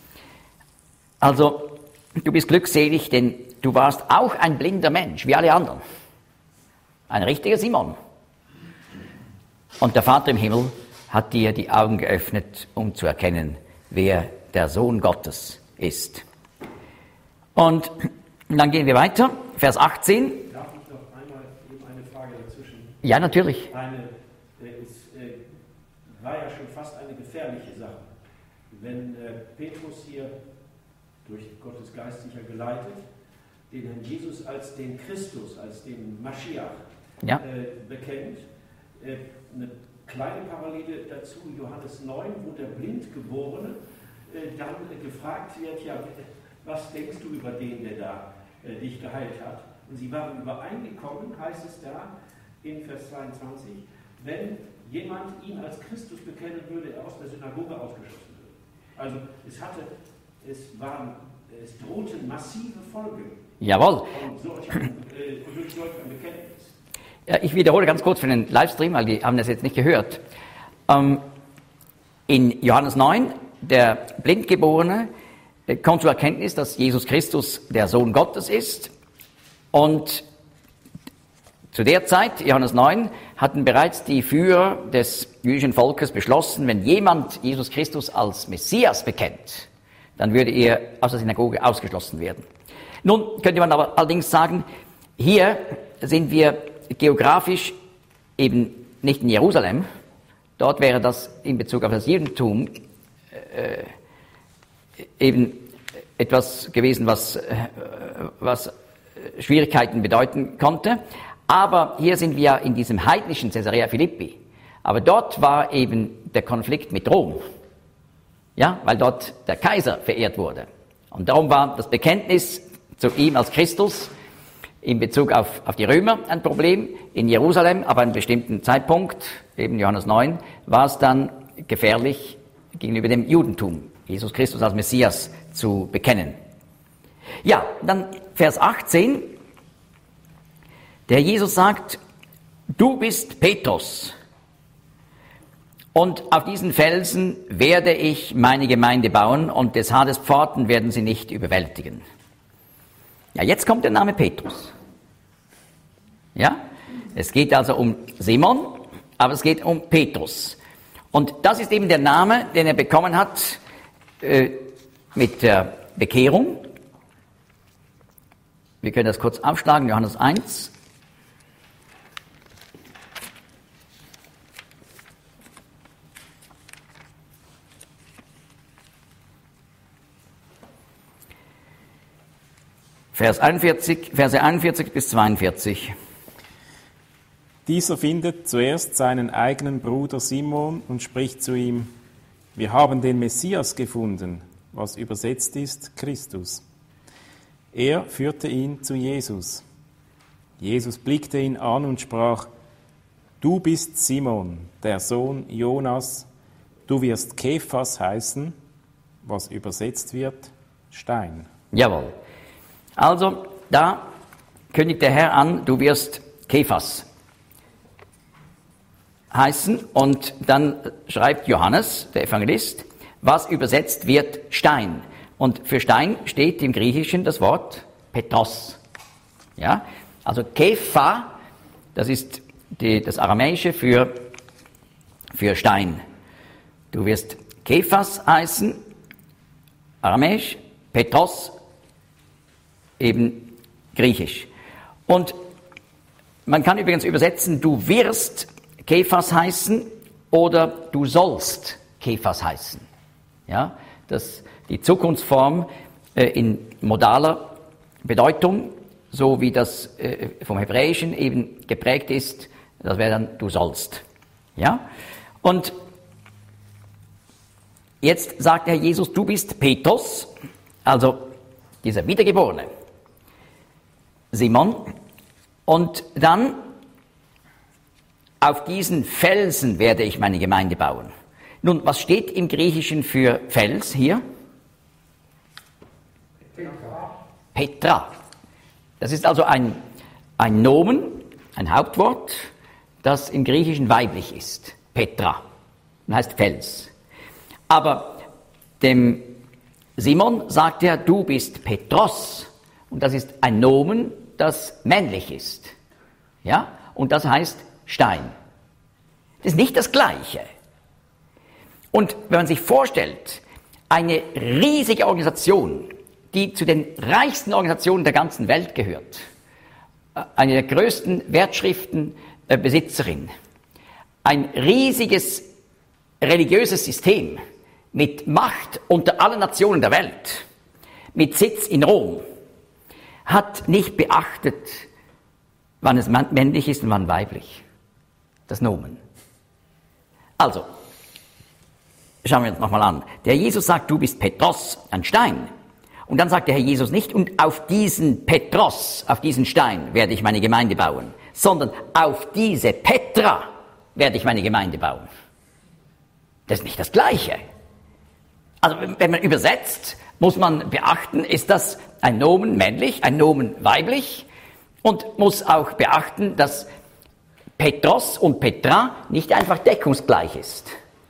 Also du bist glückselig, denn du warst auch ein blinder Mensch, wie alle anderen. Ein richtiger Simon. Und der Vater im Himmel hat dir die Augen geöffnet, um zu erkennen, wer der Sohn Gottes ist. Und dann gehen wir weiter, Vers achtzehn. Darf ich noch einmal eben eine Frage dazwischen? Ja, natürlich. Eine, es äh, war ja schon fast eine gefährliche Sache. Wenn äh, Petrus hier durch Gottes Geist sicher geleitet, den Herrn Jesus als den Christus, als den Maschiach Ja. äh, bekennt. Äh, eine kleine Parallele dazu, Johannes neun, wo der Blindgeborene äh, dann äh, gefragt wird, ja, was denkst du über den, der da äh, dich geheilt hat? Und sie waren übereingekommen, heißt es da in Vers zweiundzwanzig, wenn jemand ihn als Christus bekennen würde, er aus der Synagoge ausgeschlossen würde. Also es hatte, es waren, es drohten massive Folgen. Jawohl. Und solch ein, äh, durch solch ein Bekenntnis. Ja, ich wiederhole ganz kurz für den Livestream, weil die haben das jetzt nicht gehört. Ähm, in Johannes neun, der Blindgeborene äh, kommt zur Erkenntnis, dass Jesus Christus der Sohn Gottes ist. Und zu der Zeit, Johannes neun, hatten bereits die Führer des jüdischen Volkes beschlossen, wenn jemand Jesus Christus als Messias bekennt, dann würde er aus der Synagoge ausgeschlossen werden. Nun könnte man aber allerdings sagen, hier sind wir geografisch eben nicht in Jerusalem. Dort wäre das in Bezug auf das Judentum äh, eben etwas gewesen, was, äh, was Schwierigkeiten bedeuten konnte. Aber hier sind wir in diesem heidnischen Caesarea Philippi. Aber dort war eben der Konflikt mit Rom. Ja, weil dort der Kaiser verehrt wurde. Und darum war das Bekenntnis zu ihm als Christus in Bezug auf, auf die Römer ein Problem. In Jerusalem, aber an einem bestimmten Zeitpunkt, eben Johannes neun, war es dann gefährlich, gegenüber dem Judentum Jesus Christus als Messias zu bekennen. Ja, dann Vers achtzehn, Der Jesus sagt, du bist Petrus. Und auf diesen Felsen werde ich meine Gemeinde bauen und des Hades Pforten werden sie nicht überwältigen. Ja, jetzt kommt der Name Petrus. Ja, es geht also um Simon, aber es geht um Petrus. Und das ist eben der Name, den er bekommen hat äh, mit der Bekehrung. Wir können das kurz aufschlagen, Johannes eins. Vers einundvierzig, Verse einundvierzig bis zweiundvierzig. Dieser findet zuerst seinen eigenen Bruder Simon und spricht zu ihm, wir haben den Messias gefunden, was übersetzt ist Christus. Er führte ihn zu Jesus. Jesus blickte ihn an und sprach, du bist Simon, der Sohn Jonas, du wirst Kephas heißen, was übersetzt wird Stein. Jawohl. Also, da kündigt der Herr an, du wirst Kephas heißen und dann schreibt Johannes, der Evangelist, was übersetzt wird Stein. Und für Stein steht im Griechischen das Wort Petros. Ja? Also Kepha, das ist die, das Aramäische für, für Stein. Du wirst Kephas heißen, Aramäisch, Petros, eben Griechisch. Und man kann übrigens übersetzen, du wirst Kephas heißen oder du sollst Kephas heißen. Ja, das die Zukunftsform äh, in modaler Bedeutung, so wie das äh, vom Hebräischen eben geprägt ist, das wäre dann du sollst. Ja? Und jetzt sagt der Herr Jesus, du bist Petrus, also dieser Wiedergeborene. Simon, und dann auf diesen Felsen werde ich meine Gemeinde bauen. Nun, was steht im Griechischen für Fels hier? Petra. Petra. Das ist also ein, ein Nomen, ein Hauptwort, das im Griechischen weiblich ist. Petra. Das heißt Fels. Aber dem Simon sagt er, du bist Petros. Und das ist ein Nomen, das männlich ist. Ja? Und das heißt Stein. Das ist nicht das Gleiche. Und wenn man sich vorstellt, eine riesige Organisation, die zu den reichsten Organisationen der ganzen Welt gehört, eine der größten Wertschriftenbesitzerin, ein riesiges religiöses System mit Macht unter allen Nationen der Welt, mit Sitz in Rom, hat nicht beachtet, wann es männlich ist und wann weiblich. Das Nomen. Also, schauen wir uns nochmal an. Der Jesus sagt, du bist Petros, ein Stein. Und dann sagt der Herr Jesus nicht, und auf diesen Petros, auf diesen Stein werde ich meine Gemeinde bauen, sondern auf diese Petra werde ich meine Gemeinde bauen. Das ist nicht das Gleiche. Also, wenn man übersetzt, muss man beachten, ist das ein Nomen männlich, ein Nomen weiblich, und muss auch beachten, dass Petros und Petra nicht einfach deckungsgleich ist.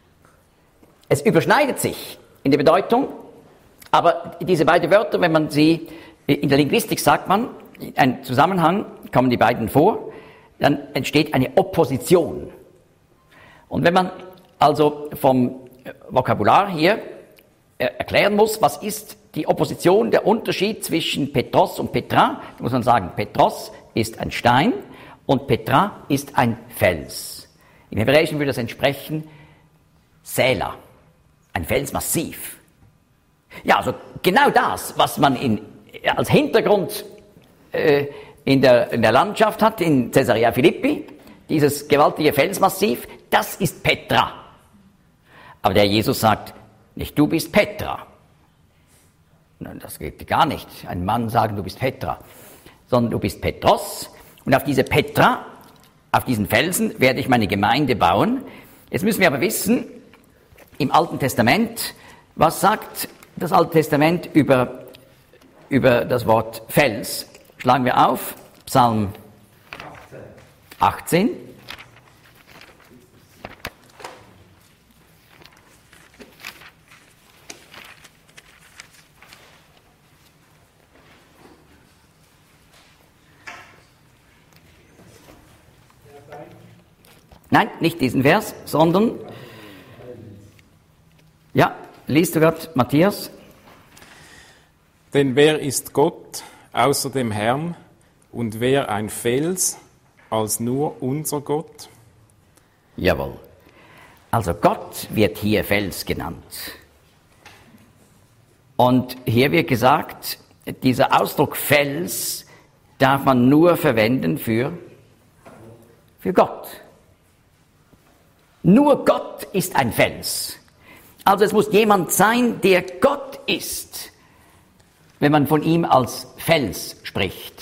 Es überschneidet sich in der Bedeutung, aber diese beiden Wörter, wenn man sie, in der Linguistik sagt man, in einem Zusammenhang kommen die beiden vor, dann entsteht eine Opposition. Und wenn man also vom Vokabular hier erklären muss, was ist die Opposition, der Unterschied zwischen Petros und Petra, da muss man sagen, Petros ist ein Stein und Petra ist ein Fels. Im Hebräischen würde das entsprechen Säla, ein Felsmassiv. Ja, also genau das, was man in, als Hintergrund äh, in, der, in der Landschaft hat, in Caesarea Philippi, dieses gewaltige Felsmassiv, das ist Petra. Aber der Jesus sagt, nicht du bist Petra. Nein, das geht gar nicht. Ein Mann sagen, du bist Petra. Sondern du bist Petros. Und auf diese Petra, auf diesen Felsen, werde ich meine Gemeinde bauen. Jetzt müssen wir aber wissen, im Alten Testament, was sagt das Alte Testament über, über das Wort Fels? Schlagen wir auf, Psalm achtzehn. Nein, nicht diesen Vers, sondern, ja, liest du gerade, Matthias? Denn wer ist Gott außer dem Herrn und wer ein Fels als nur unser Gott? Jawohl. Also Gott wird hier Fels genannt. Und hier wird gesagt, dieser Ausdruck Fels darf man nur verwenden für, für Gott. Nur Gott ist ein Fels. Also es muss jemand sein, der Gott ist, wenn man von ihm als Fels spricht.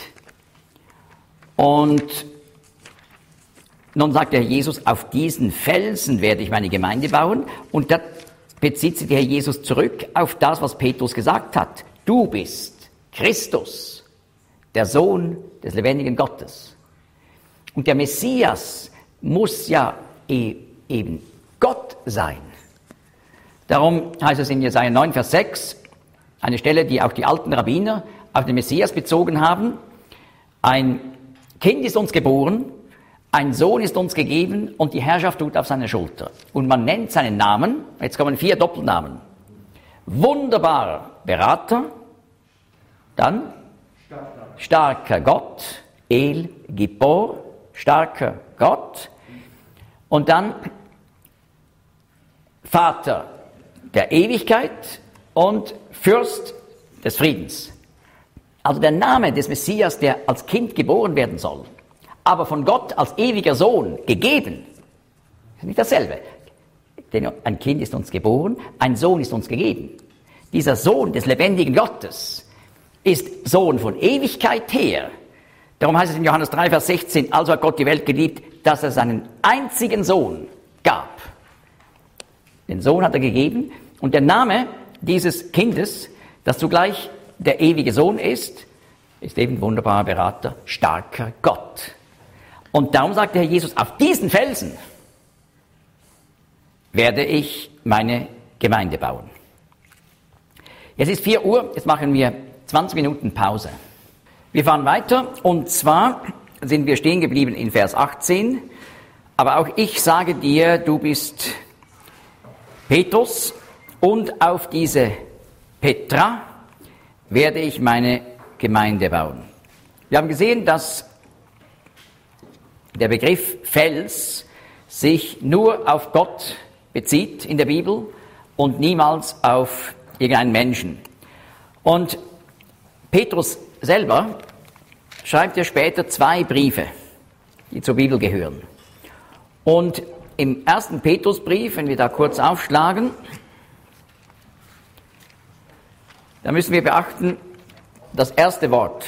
Und nun sagt der Herr Jesus, auf diesen Felsen werde ich meine Gemeinde bauen. Und da bezieht sich der Herr Jesus zurück auf das, was Petrus gesagt hat. Du bist Christus, der Sohn des lebendigen Gottes. Und der Messias muss ja eben eben Gott sein. Darum heißt es in Jesaja neun, Vers sechs, eine Stelle, die auch die alten Rabbiner auf den Messias bezogen haben. Ein Kind ist uns geboren, ein Sohn ist uns gegeben und die Herrschaft ruht auf seiner Schulter. Und man nennt seinen Namen, jetzt kommen vier Doppelnamen. Wunderbarer Berater, dann starker Gott, El Gibor, starker Gott, und dann Vater der Ewigkeit und Fürst des Friedens. Also der Name des Messias, der als Kind geboren werden soll, aber von Gott als ewiger Sohn gegeben, ist nicht dasselbe. Denn ein Kind ist uns geboren, ein Sohn ist uns gegeben. Dieser Sohn des lebendigen Gottes ist Sohn von Ewigkeit her. Darum heißt es in Johannes drei, Vers sechzehn, also hat Gott die Welt geliebt, dass er seinen einzigen Sohn gab. Den Sohn hat er gegeben und der Name dieses Kindes, das zugleich der ewige Sohn ist, ist eben wunderbarer Berater, starker Gott. Und darum sagt der Herr Jesus, auf diesen Felsen werde ich meine Gemeinde bauen. Jetzt ist vier Uhr, jetzt machen wir zwanzig Minuten Pause. Wir fahren weiter und zwar sind wir stehen geblieben in Vers achtzehn, aber auch ich sage dir, du bist Petrus und auf diese Petra werde ich meine Gemeinde bauen. Wir haben gesehen, dass der Begriff Fels sich nur auf Gott bezieht in der Bibel und niemals auf irgendeinen Menschen. Und Petrus selber schreibt ja später zwei Briefe, die zur Bibel gehören. Und im ersten Petrusbrief, wenn wir da kurz aufschlagen, da müssen wir beachten, das erste Wort.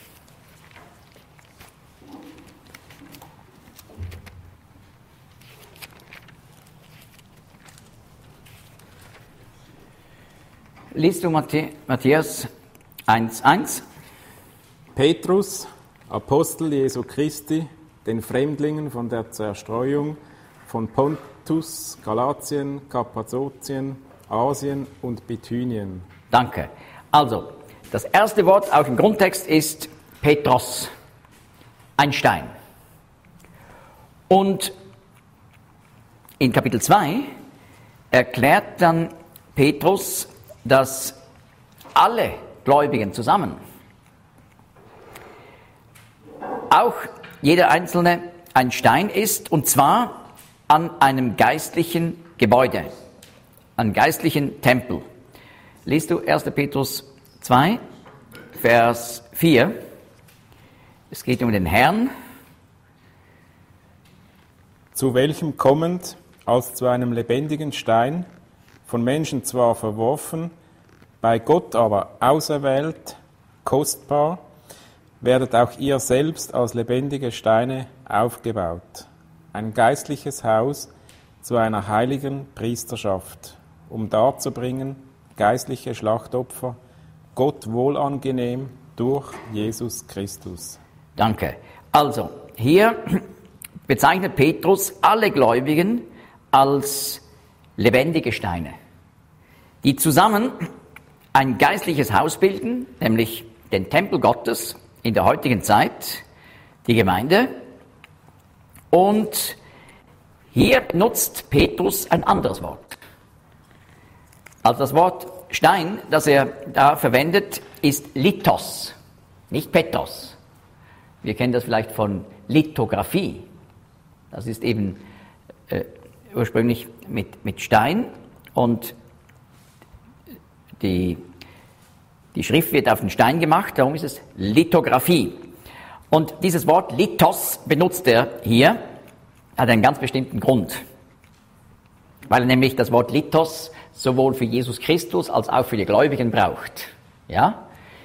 Liest du Matthäus eins, eins? Petrus, Apostel Jesu Christi, den Fremdlingen von der Zerstreuung von Pontus, Galatien, Kappadokien, Asien und Bithynien. Danke. Also, das erste Wort auch im Grundtext ist Petros, ein Stein. Und in Kapitel zwei erklärt dann Petrus, dass alle Gläubigen zusammen, auch jeder Einzelne, ein Stein ist, und zwar an einem geistlichen Gebäude, einem geistlichen Tempel. Liest du erster Petrus zwei, Vers vier. Es geht um den Herrn. Zu welchem kommend, als zu einem lebendigen Stein, von Menschen zwar verworfen, bei Gott aber auserwählt, kostbar, werdet auch ihr selbst als lebendige Steine aufgebaut. Ein geistliches Haus zu einer heiligen Priesterschaft, um darzubringen geistliche Schlachtopfer, Gott wohlangenehm durch Jesus Christus. Danke. Also, hier bezeichnet Petrus alle Gläubigen als lebendige Steine, die zusammen ein geistliches Haus bilden, nämlich den Tempel Gottes in der heutigen Zeit, die Gemeinde. Und hier nutzt Petrus ein anderes Wort. Also das Wort Stein, das er da verwendet, ist Lithos, nicht Petros. Wir kennen das vielleicht von Lithografie. Das ist eben äh, ursprünglich mit, mit Stein und die, die Schrift wird auf den Stein gemacht, darum ist es Lithografie. Und dieses Wort Lithos benutzt er hier, hat einen ganz bestimmten Grund. Weil er nämlich das Wort Lithos sowohl für Jesus Christus als auch für die Gläubigen braucht. Ja?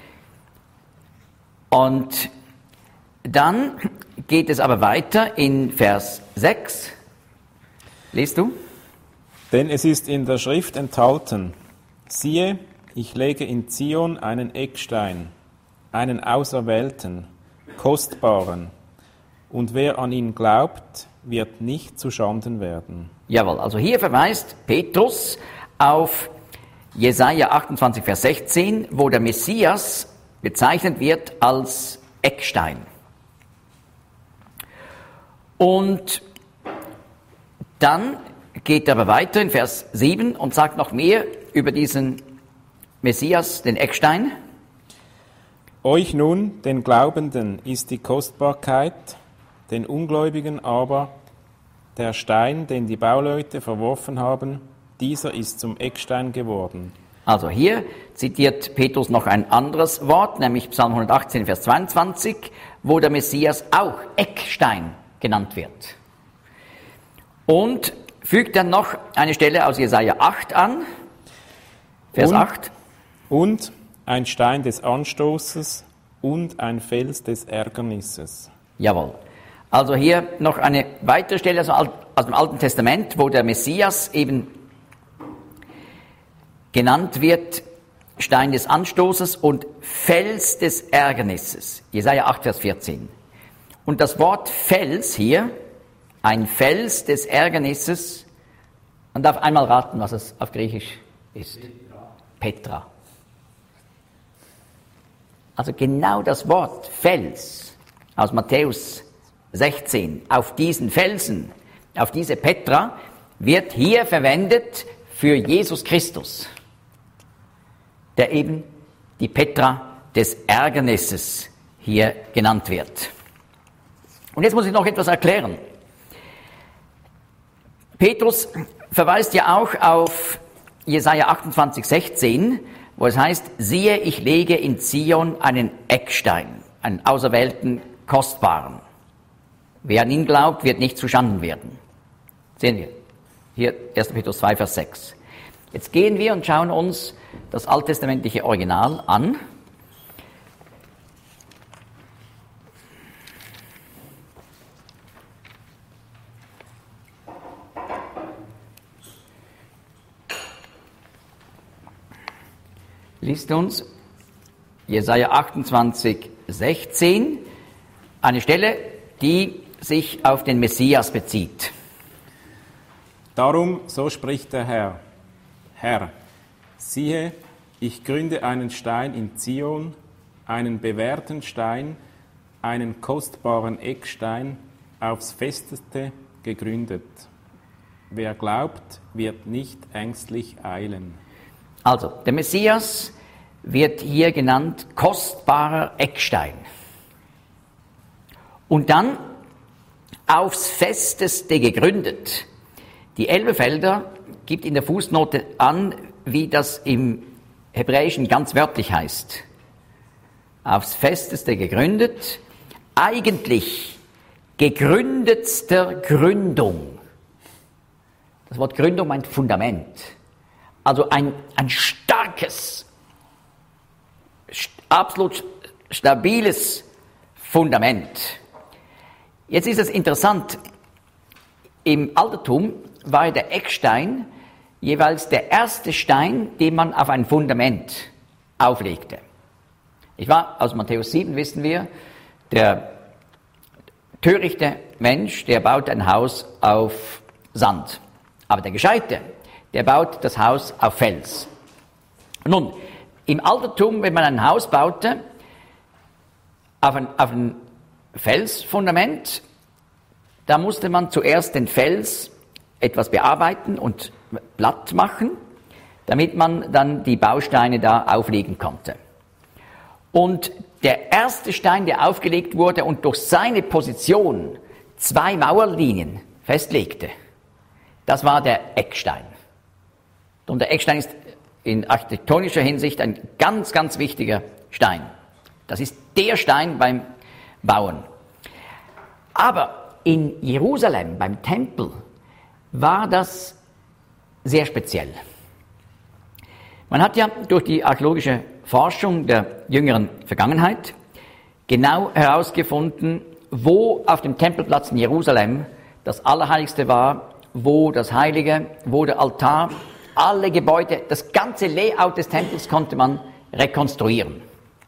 Und dann geht es aber weiter in Vers sechs. Liest du? Denn es ist in der Schrift enthalten: Siehe, ich lege in Zion einen Eckstein, einen auserwählten, kostbaren, und wer an ihn glaubt, wird nicht zu Schanden werden. Jawohl, also hier verweist Petrus auf Jesaja achtundzwanzig, Vers sechzehn, wo der Messias bezeichnet wird als Eckstein. Und dann geht er aber weiter in Vers sieben und sagt noch mehr über diesen Messias, den Eckstein. Euch nun, den Glaubenden, ist die Kostbarkeit, den Ungläubigen aber der Stein, den die Bauleute verworfen haben, dieser ist zum Eckstein geworden. Also hier zitiert Petrus noch ein anderes Wort, nämlich Psalm hundertachtzehn, Vers zweiundzwanzig, wo der Messias auch Eckstein genannt wird. Und fügt dann noch eine Stelle aus Jesaja acht an, Vers und, acht. Und ein Stein des Anstoßes und ein Fels des Ärgernisses. Jawohl. Also hier noch eine weitere Stelle aus dem Alten Testament, wo der Messias eben genannt wird, Stein des Anstoßes und Fels des Ärgernisses. Jesaja acht, Vers vierzehn. Und das Wort Fels hier, ein Fels des Ärgernisses, man darf einmal raten, was es auf Griechisch ist. Petra. Also genau das Wort Fels aus Matthäus sechzehn, auf diesen Felsen, auf diese Petra, wird hier verwendet für Jesus Christus, der eben die Petra des Ärgernisses hier genannt wird. Und jetzt muss ich noch etwas erklären. Petrus verweist ja auch auf Jesaja achtundzwanzig, sechzehn, wo es heißt, siehe, ich lege in Zion einen Eckstein, einen auserwählten, kostbaren. Wer an ihn glaubt, wird nicht zuschanden werden. Sehen wir. Hier erster Petrus zwei, Vers sechs. Jetzt gehen wir und schauen uns das alttestamentliche Original an. Liest uns Jesaja achtundzwanzig, sechzehn, eine Stelle, die sich auf den Messias bezieht. Darum, so spricht der Herr, Herr, siehe, ich gründe einen Stein in Zion, einen bewährten Stein, einen kostbaren Eckstein, aufs Festeste gegründet. Wer glaubt, wird nicht ängstlich eilen. Also, der Messias wird hier genannt kostbarer Eckstein. Und dann aufs Festeste gegründet. Die Elberfelder gibt in der Fußnote an, wie das im Hebräischen ganz wörtlich heißt. Aufs Festeste gegründet, eigentlich gegründetster Gründung. Das Wort Gründung meint Fundament. Also ein, ein starkes, st- absolut stabiles Fundament. Jetzt ist es interessant, im Altertum war der Eckstein jeweils der erste Stein, den man auf ein Fundament auflegte. Ich war aus Matthäus sieben, wissen wir, der törichte Mensch, der baut ein Haus auf Sand. Aber der Gescheite, der baut das Haus auf Fels. Nun, im Altertum, wenn man ein Haus baute, auf ein, auf ein Felsfundament, da musste man zuerst den Fels etwas bearbeiten und platt machen, damit man dann die Bausteine da auflegen konnte. Und der erste Stein, der aufgelegt wurde und durch seine Position zwei Mauerlinien festlegte, das war der Eckstein. Und der Eckstein ist in architektonischer Hinsicht ein ganz, ganz wichtiger Stein. Das ist der Stein beim Bauen. Aber in Jerusalem, beim Tempel, war das sehr speziell. Man hat ja durch die archäologische Forschung der jüngeren Vergangenheit genau herausgefunden, wo auf dem Tempelplatz in Jerusalem das Allerheiligste war, wo das Heilige, wo der Altar, alle Gebäude, das ganze Layout des Tempels konnte man rekonstruieren.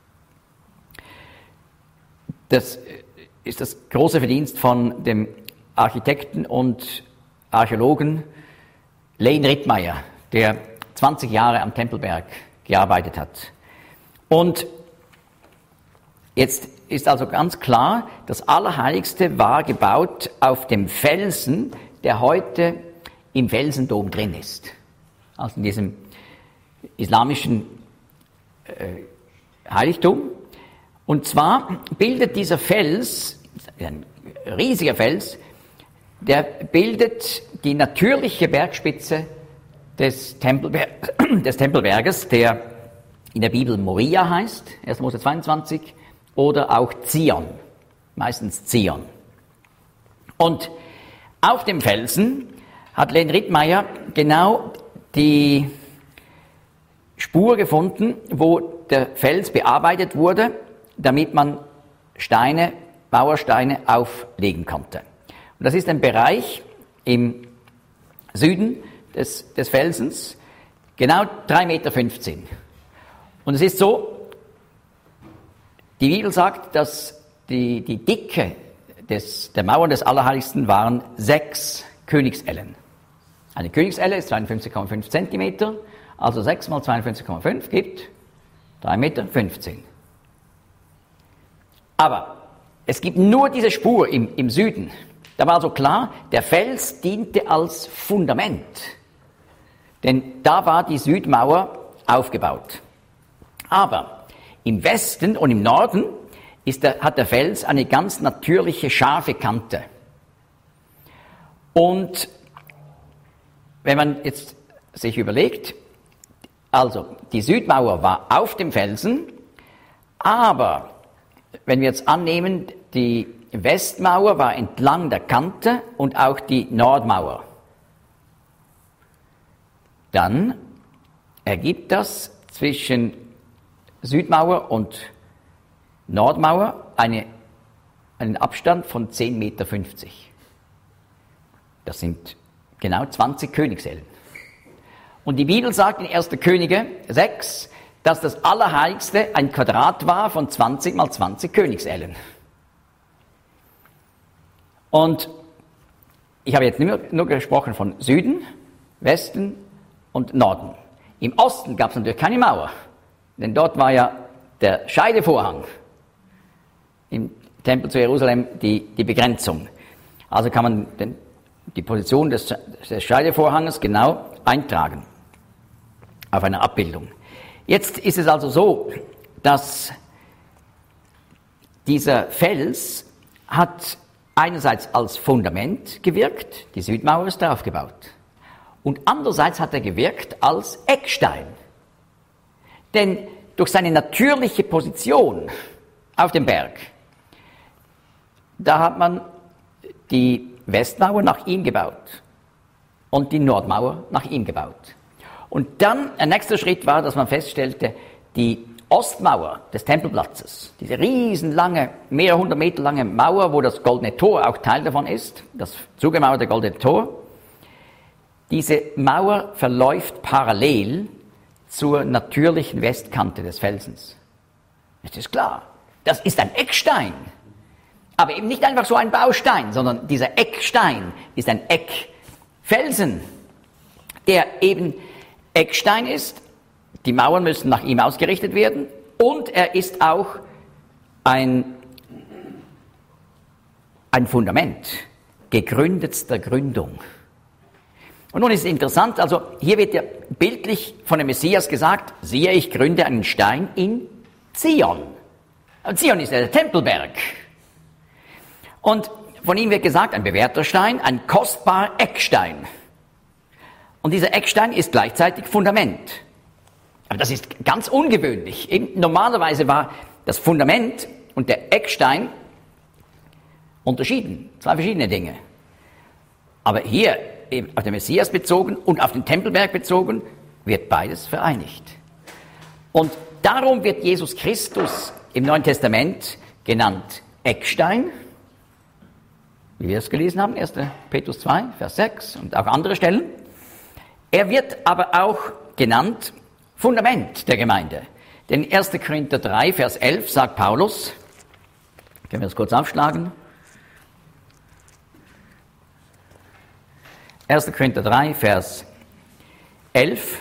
Das ist das große Verdienst von dem Architekten und Archäologen Lane Rittmeyer, der zwanzig Jahre am Tempelberg gearbeitet hat. Und jetzt ist also ganz klar, das Allerheiligste war gebaut auf dem Felsen, der heute im Felsendom drin ist. Also in diesem islamischen äh, Heiligtum. Und zwar bildet dieser Fels, ein riesiger Fels, der bildet die natürliche Bergspitze des, Tempelber- des Tempelberges, der in der Bibel Moria heißt, erster Mose zweiundzwanzig, oder auch Zion, meistens Zion. Und auf dem Felsen hat Lane Rittmeyer genau die Spur gefunden, wo der Fels bearbeitet wurde, damit man Steine, Mauersteine auflegen konnte. Und das ist ein Bereich im Süden des, des Felsens, genau drei Meter fünfzehn. Und es ist so, die Bibel sagt, dass die, die Dicke des, der Mauern des Allerheiligsten waren sechs Königsellen. Eine Königselle ist zweiundfünfzig Komma fünf Zentimeter, also sechs mal zweiundfünfzig Komma fünf gibt drei Meter fünfzehn. Aber es gibt nur diese Spur im, im Süden. Da war also klar, der Fels diente als Fundament. Denn da war die Südmauer aufgebaut. Aber im Westen und im Norden ist der, hat der Fels eine ganz natürliche, scharfe Kante. Und wenn man jetzt sich überlegt, also die Südmauer war auf dem Felsen, aber wenn wir jetzt annehmen, die Westmauer war entlang der Kante und auch die Nordmauer, dann ergibt das zwischen Südmauer und Nordmauer eine, einen Abstand von zehn Meter fünfzig. Das sind genau zwanzig Königsellen. Und die Bibel sagt in erster Könige sechs, dass das Allerheiligste ein Quadrat war von zwanzig mal zwanzig Königsellen. Und ich habe jetzt nur, nur gesprochen von Süden, Westen und Norden. Im Osten gab es natürlich keine Mauer, denn dort war ja der Scheidevorhang im Tempel zu Jerusalem die, die Begrenzung. Also kann man den, die Position des, des Scheidevorhanges genau eintragen auf einer Abbildung. Jetzt ist es also so, dass dieser Fels hat einerseits als Fundament gewirkt, die Südmauer ist darauf gebaut, und andererseits hat er gewirkt als Eckstein. Denn durch seine natürliche Position auf dem Berg, da hat man die Westmauer nach ihm gebaut und die Nordmauer nach ihm gebaut. Und dann, ein nächster Schritt war, dass man feststellte, die Ostmauer des Tempelplatzes, diese riesenlange, mehrere hundert Meter lange Mauer, wo das Goldene Tor auch Teil davon ist, das zugemauerte Goldene Tor, diese Mauer verläuft parallel zur natürlichen Westkante des Felsens. Das ist klar, das ist ein Eckstein. Aber eben nicht einfach so ein Baustein, sondern dieser Eckstein ist ein Eckfelsen, der eben Eckstein ist. Die Mauern müssen nach ihm ausgerichtet werden und er ist auch ein, ein Fundament, gegründetster Gründung. Und nun ist es interessant, also hier wird ja bildlich von dem Messias gesagt, siehe, ich gründe einen Stein in Zion. Und Zion ist ja der Tempelberg. Und von ihm wird gesagt, ein bewährter Stein, ein kostbarer Eckstein. Und dieser Eckstein ist gleichzeitig Fundament. Aber das ist ganz ungewöhnlich. Normalerweise war das Fundament und der Eckstein unterschieden. Zwei verschiedene Dinge. Aber hier, auf den Messias bezogen und auf den Tempelberg bezogen, wird beides vereinigt. Und darum wird Jesus Christus im Neuen Testament genannt Eckstein, wie wir es gelesen haben, erster Petrus zwei, Vers sechs und auch andere Stellen. Er wird aber auch genannt Fundament der Gemeinde. Denn erster Korinther drei, Vers elf sagt Paulus, können wir das kurz aufschlagen? erster Korinther drei, Vers elf.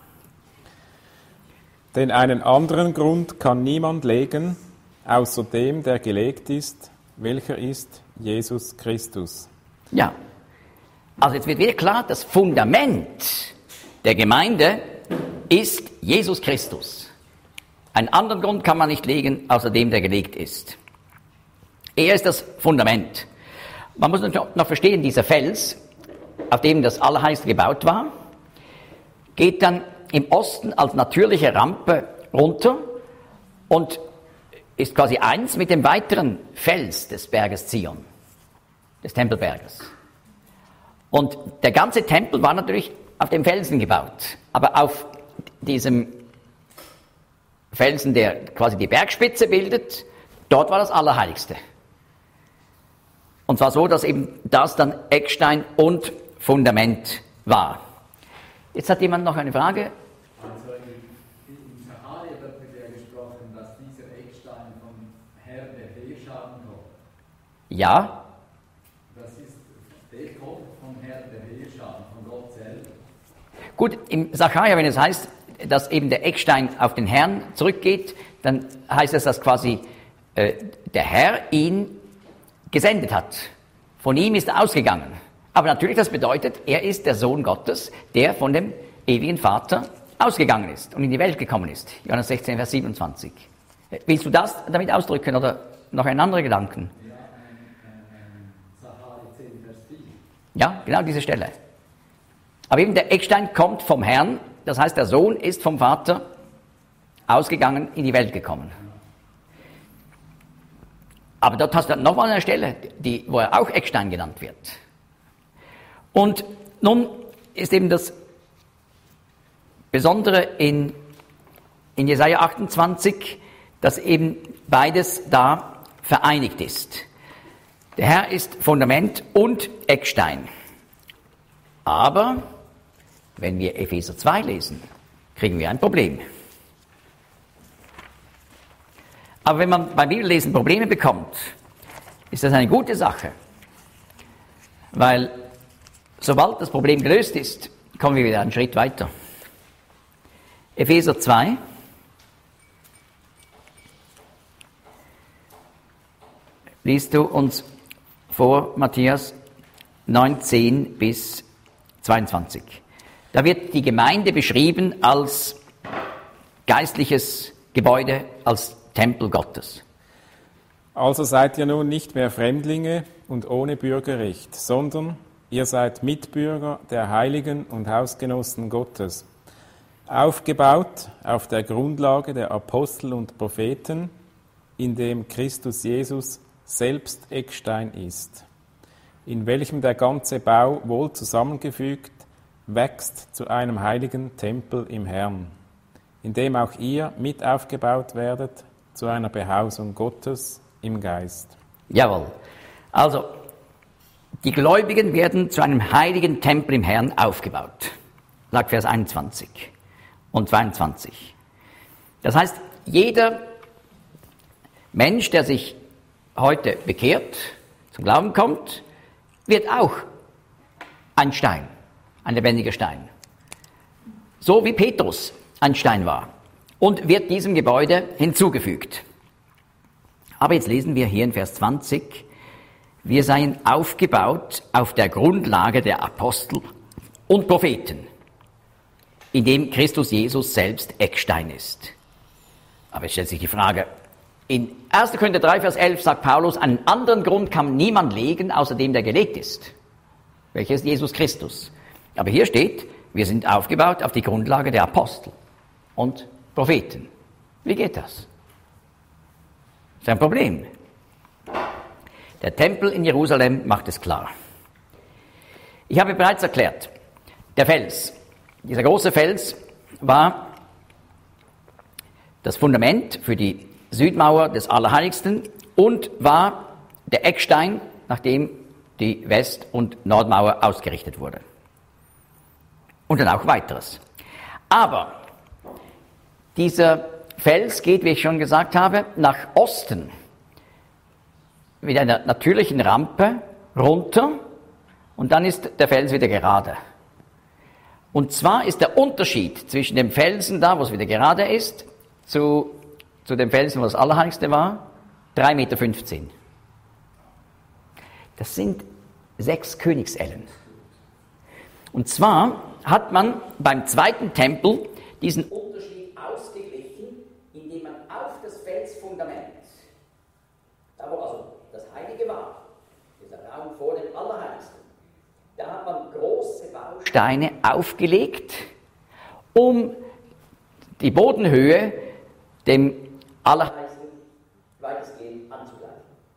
Denn einen anderen Grund kann niemand legen, außer dem, der gelegt ist, welcher ist Jesus Christus. Ja, also jetzt wird wieder klar, das Fundament der Gemeinde ist Jesus Christus. Einen anderen Grund kann man nicht legen, außer dem, der gelegt ist. Er ist das Fundament. Man muss noch verstehen, dieser Fels, auf dem das Allerheiligste gebaut war, geht dann im Osten als natürliche Rampe runter und ist quasi eins mit dem weiteren Fels des Berges Zion, des Tempelberges. Und der ganze Tempel war natürlich auf dem Felsen gebaut, aber auf diesem Felsen, der quasi die Bergspitze bildet, dort war das Allerheiligste. Und zwar so, dass eben das dann Eckstein und Fundament war. Jetzt hat jemand noch eine Frage? Also in Sacharja wird mit der gesprochen, dass dieser Eckstein vom Herrn der Heerscharen kommt. Ja. Das ist, der kommt vom Herrn der Heerscharen, von Gott selber. Gut, im Sacharja, wenn es heißt, dass eben der Eckstein auf den Herrn zurückgeht, dann heißt es, dass quasi äh, der Herr ihn gesendet hat. Von ihm ist er ausgegangen. Aber natürlich, das bedeutet, er ist der Sohn Gottes, der von dem ewigen Vater ausgegangen ist und in die Welt gekommen ist. Johannes sechzehn, Vers siebenundzwanzig. Willst du das damit ausdrücken oder noch einen anderen Gedanken? Ja, ähm, Sacharja zehn, Vers vier. Ja, genau diese Stelle. Aber eben der Eckstein kommt vom Herrn, das heißt, der Sohn ist vom Vater ausgegangen, in die Welt gekommen. Aber dort hast du nochmal eine Stelle, die, wo er auch Eckstein genannt wird. Und nun ist eben das Besondere in, in Jesaja achtundzwanzig, dass eben beides da vereinigt ist. Der Herr ist Fundament und Eckstein. Aber wenn wir Epheser zwei lesen, kriegen wir ein Problem. Aber wenn man beim Bibellesen Probleme bekommt, ist das eine gute Sache. Weil sobald das Problem gelöst ist, kommen wir wieder einen Schritt weiter. Epheser zwei. Liest du uns vor, Matthias neunzehn bis zweiundzwanzig. Da wird die Gemeinde beschrieben als geistliches Gebäude, als Tempel Gottes. Also seid ihr nun nicht mehr Fremdlinge und ohne Bürgerrecht, sondern ihr seid Mitbürger der Heiligen und Hausgenossen Gottes, aufgebaut auf der Grundlage der Apostel und Propheten, in dem Christus Jesus selbst Eckstein ist, in welchem der ganze Bau wohl zusammengefügt wächst zu einem heiligen Tempel im Herrn, in dem auch ihr mit aufgebaut werdet zu einer Behausung Gottes im Geist. Jawohl. Also, die Gläubigen werden zu einem heiligen Tempel im Herrn aufgebaut. Sagt Vers einundzwanzig und zweiundzwanzig. Das heißt, jeder Mensch, der sich heute bekehrt, zum Glauben kommt, wird auch ein Stein, ein lebendiger Stein. So wie Petrus ein Stein war und wird diesem Gebäude hinzugefügt. Aber jetzt lesen wir hier in Vers zwanzig, wir seien aufgebaut auf der Grundlage der Apostel und Propheten, in dem Christus Jesus selbst Eckstein ist. Aber jetzt stellt sich die Frage, in erster Korinther drei, Vers elf sagt Paulus, einen anderen Grund kann niemand legen, außer dem, der gelegt ist. Welcher ist Jesus Christus? Aber hier steht, wir sind aufgebaut auf die Grundlage der Apostel und Propheten. Wie geht das? Das ist ein Problem. Der Tempel in Jerusalem macht es klar. Ich habe bereits erklärt, der Fels, dieser große Fels war das Fundament für die Südmauer des Allerheiligsten und war der Eckstein, nach dem die West- und Nordmauer ausgerichtet wurde. Und dann auch weiteres. Aber dieser Fels geht, wie ich schon gesagt habe, nach Osten mit einer natürlichen Rampe runter und dann ist der Fels wieder gerade. Und zwar ist der Unterschied zwischen dem Felsen da, wo es wieder gerade ist, zu, zu dem Felsen, wo das Allerheiligste war, drei Meter fünfzehn. Das sind sechs Königsellen. Und zwar hat man beim zweiten Tempel diesen Unterschied ausgeglichen, indem man auf das Felsfundament, da wo also das Heilige war, dieser Raum vor dem Allerheiligsten, da hat man große Bausteine aufgelegt, um die Bodenhöhe dem Allerheiligsten weitestgehend anzugleichen.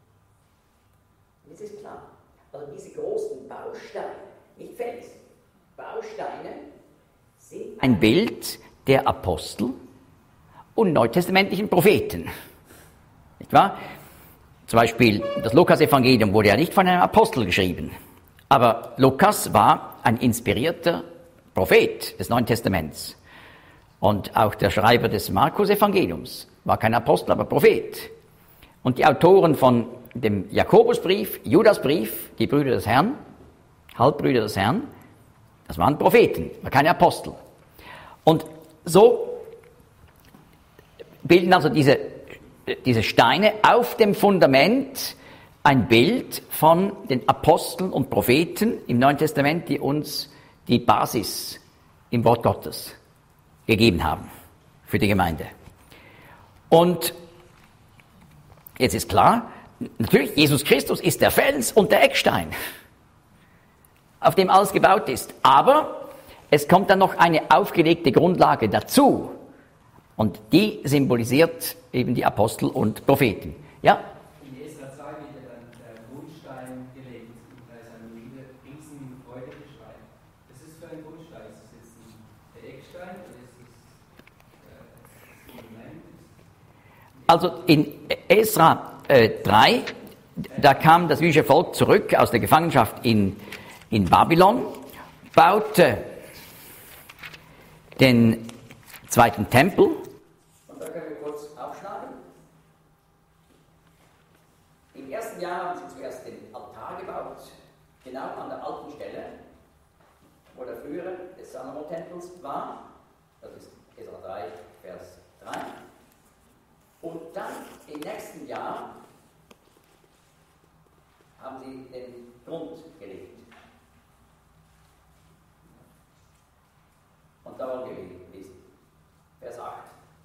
Das ist klar. Also diese großen Bausteine, nicht Fels, Bausteine sind ein Bild der Apostel und neutestamentlichen Propheten. Nicht wahr? Zum Beispiel das Lukas-Evangelium wurde ja nicht von einem Apostel geschrieben, aber Lukas war ein inspirierter Prophet des Neuen Testaments. Und auch der Schreiber des Markus-Evangeliums war kein Apostel, aber Prophet. Und die Autoren von dem Jakobusbrief, Judasbrief, die Brüder des Herrn, Halbbrüder des Herrn, das waren Propheten, war keine Apostel. Und so bilden also diese, diese Steine auf dem Fundament ein Bild von den Aposteln und Propheten im Neuen Testament, die uns die Basis im Wort Gottes gegeben haben für die Gemeinde. Und jetzt ist klar, natürlich, Jesus Christus ist der Fels und der Eckstein, auf dem alles gebaut ist. Aber es kommt dann noch eine aufgelegte Grundlage dazu. Und die symbolisiert eben die Apostel und Propheten. Ja? In Esra zwei wird dann der Grundstein gelegt und da ist ein riesen Freudegeschrei. Was ist für ein Grundstein? Ist das jetzt der Eckstein oder ist es das Fundament? Also in Esra äh, drei, da kam das jüdische Volk zurück aus der Gefangenschaft in, in Babylon, baute den zweiten Tempel. Und da können wir kurz aufschlagen. Im ersten Jahr haben sie zuerst den Altar gebaut, genau an der alten Stelle, wo der frühere des Salomo-Tempels war. Das ist Esra drei, Vers drei. Und dann im nächsten Jahr haben sie den Grund gelegt. Und da wollen wir lesen. Vers acht.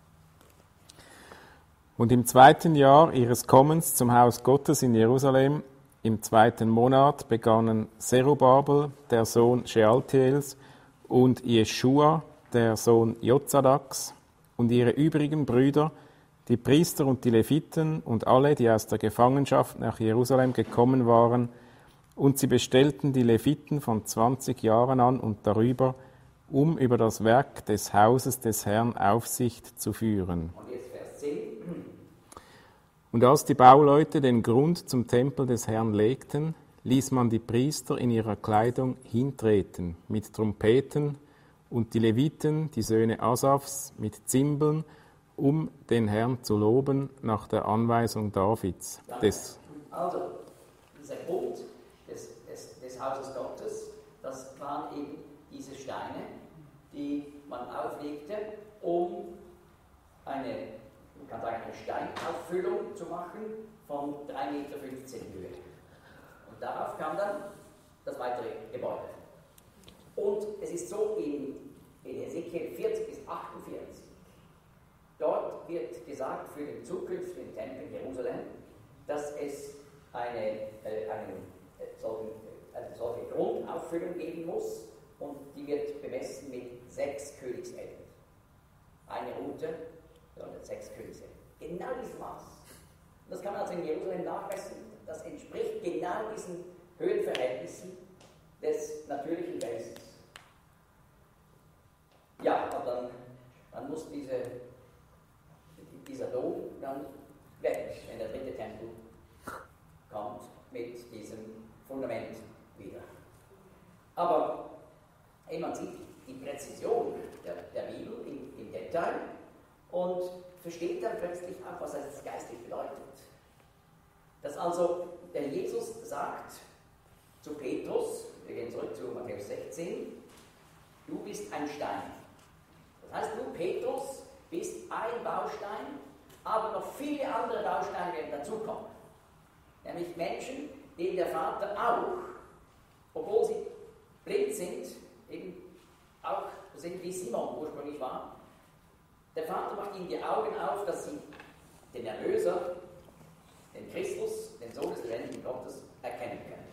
Und im zweiten Jahr ihres Kommens zum Haus Gottes in Jerusalem, im zweiten Monat, begannen Zerubabel, der Sohn Shealtiels, und Jeschua, der Sohn Jozadaks, und ihre übrigen Brüder, die Priester und die Leviten und alle, die aus der Gefangenschaft nach Jerusalem gekommen waren, und sie bestellten die Leviten von zwanzig Jahren an und darüber, um über das Werk des Hauses des Herrn Aufsicht zu führen. Und jetzt Vers zehn. Und als die Bauleute den Grund zum Tempel des Herrn legten, ließ man die Priester in ihrer Kleidung hintreten mit Trompeten und die Leviten, die Söhne Asafs, mit Zimbeln, um den Herrn zu loben nach der Anweisung Davids, des, Also, dieser Grund des, des, des Hauses Gottes, das waren eben diese Steine, die man auflegte, um eine, man kann sagen, eine Steinauffüllung zu machen von drei Meter fünfzehn Höhe. Und darauf kam dann das weitere Gebäude. Und es ist so in, in Hesekiel vierzig bis achtundvierzig, dort wird gesagt für den zukünftigen Tempel Jerusalem, dass es eine, äh, eine, äh, solche, eine solche Grundauffüllung geben muss, und die wird bemessen mit sechs Königsellen. Eine Route, sondern sechs Königsellen. Genau dieses Maß. Das kann man also in Jerusalem nachmessen. Das entspricht genau diesen Höhenverhältnissen des natürlichen Felsens. Ja, aber dann, dann muss diese, dieser Dom dann weg, wenn der dritte Tempel kommt mit diesem Fundament wieder. Aber hey, man sieht die Präzision der, der Bibel im, im Detail und versteht dann plötzlich auch, was das geistlich bedeutet. Dass also der Jesus sagt zu Petrus, wir gehen zurück zu Matthäus sechzehn, du bist ein Stein. Das heißt, du, Petrus, bist ein Baustein, aber noch viele andere Bausteine werden dazukommen. Nämlich Menschen, denen der Vater auch, obwohl sie blind sind, eben auch sind wie Simon ursprünglich war, der Vater macht ihnen die Augen auf, dass sie den Erlöser, den Christus, den Sohn des lebendigen Gottes, erkennen können.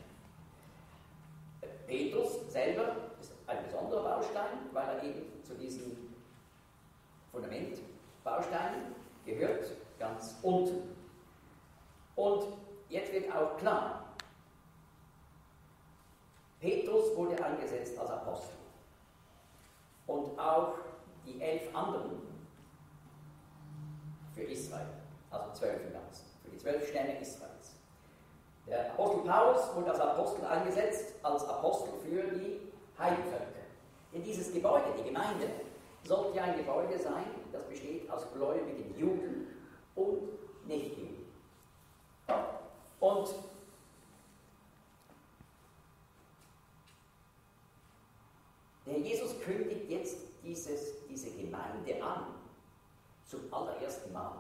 Petrus selber ist ein besonderer Baustein, weil er eben zu diesen Fundamentbausteinen gehört, ganz unten. Und jetzt wird auch klar, Petrus wurde eingesetzt als Apostel. Und auch die elf anderen für Israel, also zwölf im Ganzen, für die zwölf Stämme Israels. Der Apostel Paulus wurde als Apostel eingesetzt, als Apostel für die Heidenvölker. Denn dieses Gebäude, die Gemeinde, sollte ja ein Gebäude sein, das besteht aus gläubigen Juden und Nichtjuden. Und der Jesus kündigt jetzt dieses, diese Gemeinde an, zum allerersten Mal.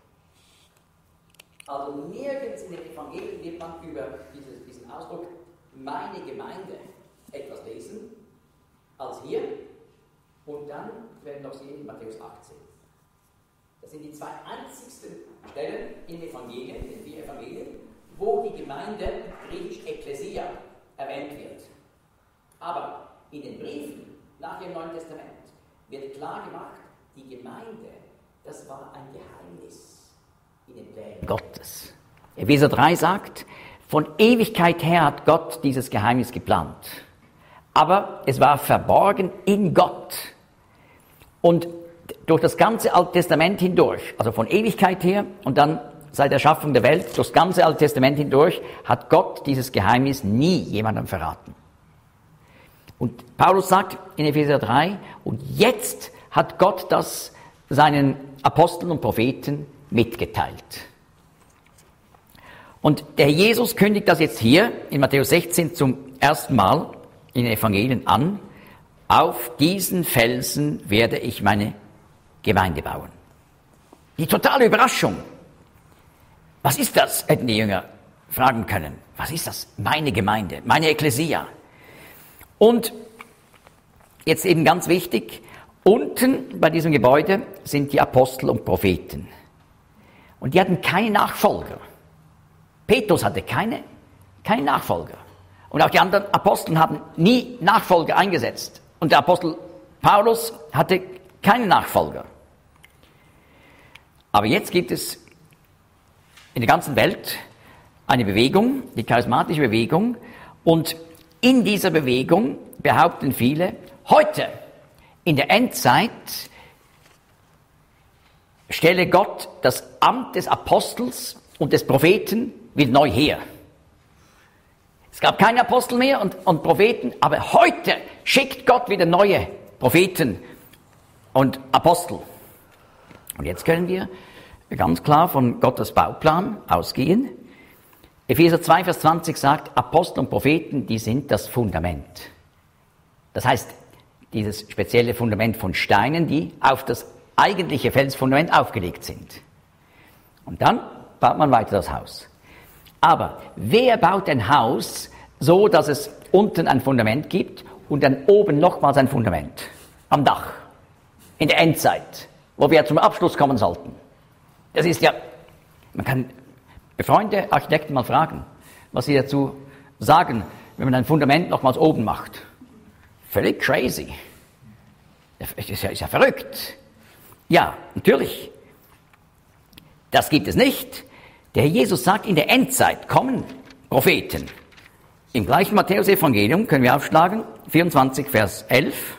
Also nirgends in den Evangelien wird man über dieses, diesen Ausdruck meine Gemeinde etwas lesen, als hier, und dann werden wir noch sehen in Matthäus achtzehn. Das sind die zwei einzigsten Stellen in den Evangelien, in den vier Evangelien, wo die Gemeinde, griechisch Ekklesia, erwähnt wird. Aber in den Briefen nach dem Neuen Testament wird klar gemacht, die Gemeinde, das war ein Geheimnis in den Plänen Gottes. Epheser drei sagt, von Ewigkeit her hat Gott dieses Geheimnis geplant. Aber es war verborgen in Gott. Und durch das ganze Alte Testament hindurch, also von Ewigkeit her und dann seit der Schaffung der Welt, durch das ganze Alte Testament hindurch, hat Gott dieses Geheimnis nie jemandem verraten. Und Paulus sagt in Epheser drei, und jetzt hat Gott das seinen Aposteln und Propheten mitgeteilt. Und der Jesus kündigt das jetzt hier in Matthäus sechzehn zum ersten Mal in den Evangelien an. Auf diesen Felsen werde ich meine Gemeinde bauen. Die totale Überraschung. Was ist das, hätten die Jünger fragen können. Was ist das? Meine Gemeinde, meine Ekklesia. Und jetzt eben ganz wichtig, unten bei diesem Gebäude sind die Apostel und Propheten. Und die hatten keine Nachfolger. Petrus hatte keine, keinen Nachfolger. Und auch die anderen Aposteln haben nie Nachfolger eingesetzt. Und der Apostel Paulus hatte keinen Nachfolger. Aber jetzt gibt es in der ganzen Welt eine Bewegung, die charismatische Bewegung. Und in dieser Bewegung behaupten viele, heute, in der Endzeit, stelle Gott das Amt des Apostels und des Propheten wieder neu her. Es gab keine Apostel mehr und, und Propheten, aber heute schickt Gott wieder neue Propheten und Apostel. Und jetzt können wir ganz klar von Gottes Bauplan ausgehen. Epheser zwei, Vers zwanzig sagt, Apostel und Propheten, die sind das Fundament. Das heißt, dieses spezielle Fundament von Steinen, die auf das eigentliche Felsfundament aufgelegt sind. Und dann baut man weiter das Haus. Aber wer baut ein Haus so, dass es unten ein Fundament gibt und dann oben nochmals ein Fundament am Dach? In der Endzeit, wo wir zum Abschluss kommen sollten. Das ist ja, man kann befreundete Architekten mal fragen, was sie dazu sagen, wenn man ein Fundament nochmals oben macht. Völlig crazy. Das ist ja, ist ja verrückt. Ja, natürlich. Das gibt es nicht. Der Herr Jesus sagt, in der Endzeit kommen Propheten. Im gleichen Matthäus-Evangelium können wir aufschlagen, vierundzwanzig, Vers elf.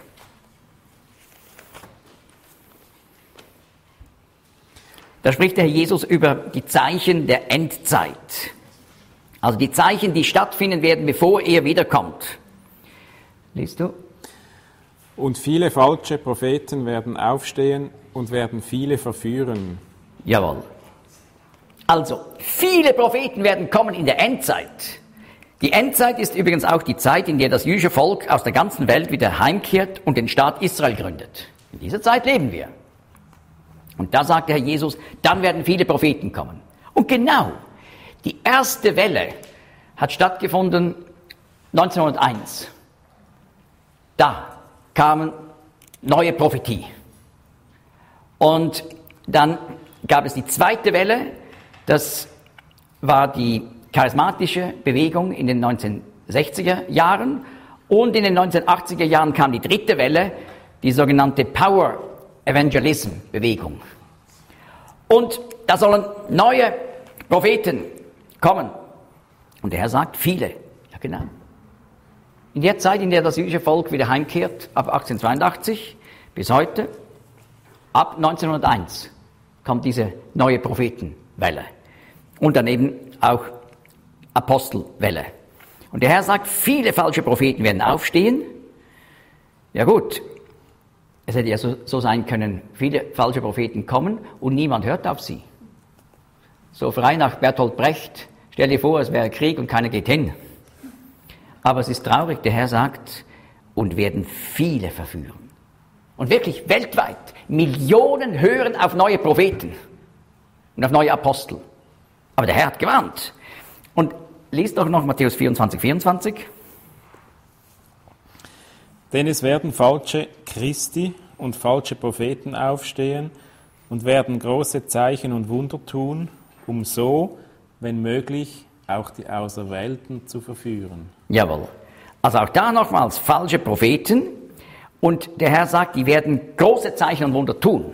Da spricht der Herr Jesus über die Zeichen der Endzeit. Also die Zeichen, die stattfinden werden, bevor er wiederkommt. Liest du? Und viele falsche Propheten werden aufstehen und werden viele verführen. Jawohl. Also, viele Propheten werden kommen in der Endzeit. Die Endzeit ist übrigens auch die Zeit, in der das jüdische Volk aus der ganzen Welt wieder heimkehrt und den Staat Israel gründet. In dieser Zeit leben wir. Und da sagt der Herr Jesus, dann werden viele Propheten kommen. Und genau, die erste Welle hat stattgefunden neunzehnhunderteins. Da kamen neue Prophetie. Und dann gab es die zweite Welle, das war die charismatische Bewegung in den neunzehnhundertsechziger Jahren. Und in den neunzehnhundertachtziger Jahren kam die dritte Welle, die sogenannte Power Evangelism-Bewegung. Und da sollen neue Propheten kommen. Und der Herr sagt, viele. Ja, genau. In der Zeit, in der das jüdische Volk wieder heimkehrt, ab achtzehnhundertzweiundachtzig bis heute, ab neunzehnhunderteins kommt diese neue Prophetenwelle. Und daneben auch Apostelwelle. Und der Herr sagt, viele falsche Propheten werden aufstehen. Ja gut, es hätte ja so, so sein können, viele falsche Propheten kommen und niemand hört auf sie. So frei nach Bertolt Brecht, stell dir vor, es wäre Krieg und keiner geht hin. Aber es ist traurig, der Herr sagt, und werden viele verführen. Und wirklich weltweit, Millionen hören auf neue Propheten und auf neue Apostel. Aber der Herr hat gewarnt. Und liest doch noch Matthäus vierundzwanzig, vierundzwanzig. Denn es werden falsche Christi und falsche Propheten aufstehen und werden große Zeichen und Wunder tun, um so, wenn möglich, auch die Auserwählten zu verführen. Jawohl. Also auch da nochmals falsche Propheten. Und der Herr sagt, die werden große Zeichen und Wunder tun.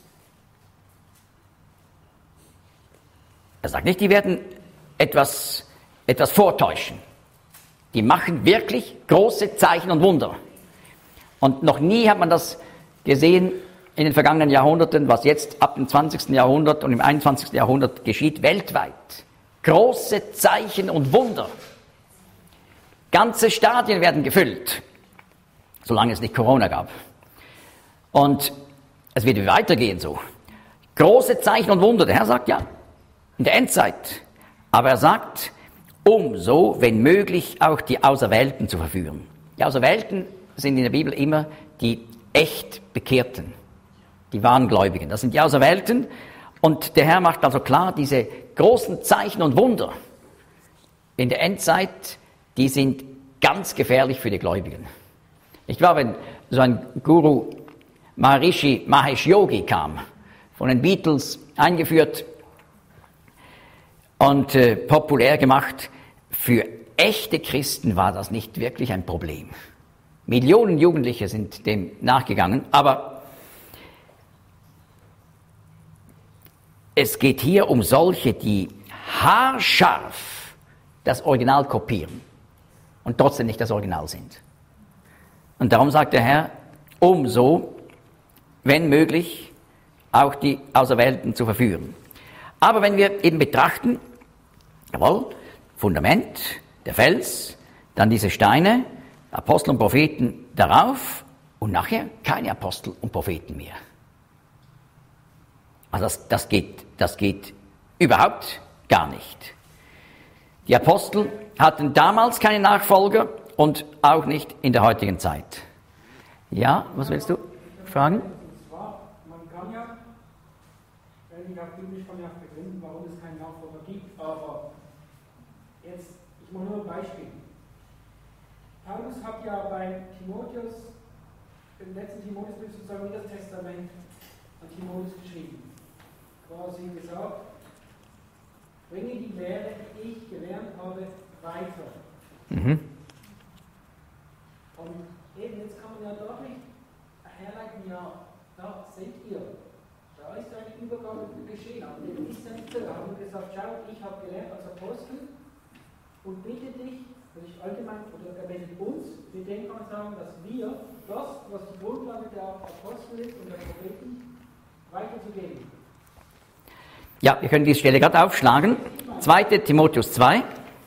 Er sagt nicht, die werden etwas, etwas vortäuschen. Die machen wirklich große Zeichen und Wunder. Und noch nie hat man das gesehen in den vergangenen Jahrhunderten, was jetzt ab dem zwanzigsten Jahrhundert und im einundzwanzigsten Jahrhundert geschieht, weltweit. Große Zeichen und Wunder. Ganze Stadien werden gefüllt, solange es nicht Corona gab. Und es wird weitergehen so. Große Zeichen und Wunder. Der Herr sagt ja, in der Endzeit. Aber er sagt, um so, wenn möglich, auch die Auserwählten zu verführen. Die Auserwählten sind in der Bibel immer die echt Bekehrten, die wahren Gläubigen. Das sind die Auserwählten. Und der Herr macht also klar, diese großen Zeichen und Wunder in der Endzeit, die sind ganz gefährlich für die Gläubigen. Ich glaube, wenn so ein Guru Maharishi Mahesh Yogi kam, von den Beatles eingeführt und äh, populär gemacht, für echte Christen war das nicht wirklich ein Problem. Millionen Jugendliche sind dem nachgegangen, aber es geht hier um solche, die haarscharf das Original kopieren und trotzdem nicht das Original sind. Und darum sagt der Herr, umso, wenn möglich, auch die Auserwählten zu verführen. Aber wenn wir eben betrachten, jawohl, Fundament, der Fels, dann diese Steine, Apostel und Propheten darauf und nachher keine Apostel und Propheten mehr. Also das, das, geht, das geht überhaupt gar nicht. Die Apostel hatten damals keine Nachfolger und auch nicht in der heutigen Zeit. Ja, was willst du fragen? Und zwar, man kann ja, wenn ich auch biblisch kann ich auch begründen, warum es keinen Nachfolger gibt, aber jetzt, ich mache nur ein Beispiel. Paulus hat ja bei Timotheus, im letzten Timotheusbrief sozusagen das Testament an Timotheus geschrieben. Quasi gesagt, bringe die Lehre, die ich gelernt habe, weiter. Mhm. Und eben, jetzt kann man ja dadurch herleiten, ja, da seht ihr, da ist ein Übergang geschehen, aber der ist ja nicht so. Da haben wir gesagt, schau, ich habe gelernt als Apostel und bitte dich, dass ich allgemein, oder er bittet uns, mit dem kann man sagen, dass wir das, was die Grundlage der Apostel ist und der Propheten, weiterzugeben. Ja, wir können diese Stelle gerade aufschlagen. zweiter Timotheus zwei.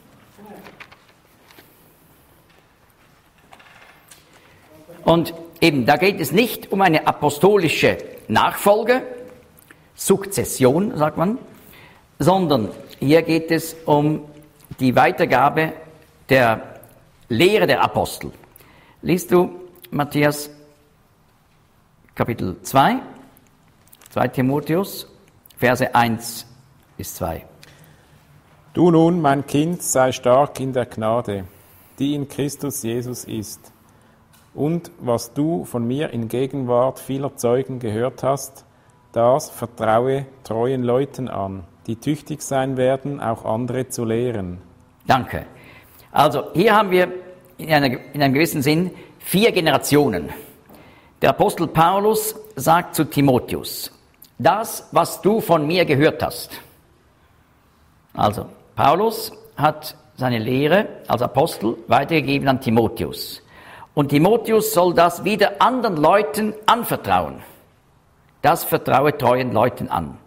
Und eben, da geht es nicht um eine apostolische Nachfolge, Sukzession, sagt man, sondern hier geht es um die Weitergabe der Lehre der Apostel. Liest du Matthäus Kapitel zwei, zweiter Timotheus, Verse eins bis zwei. Du nun, mein Kind, sei stark in der Gnade, die in Christus Jesus ist. Und was du von mir in Gegenwart vieler Zeugen gehört hast, das vertraue treuen Leuten an, die tüchtig sein werden, auch andere zu lehren. Danke. Also hier haben wir in, einer, in einem gewissen Sinn vier Generationen. Der Apostel Paulus sagt zu Timotheus, das, was du von mir gehört hast. Also, Paulus hat seine Lehre als Apostel weitergegeben an Timotheus. Und Timotheus soll das wieder anderen Leuten anvertrauen. Das vertraue treuen Leuten an.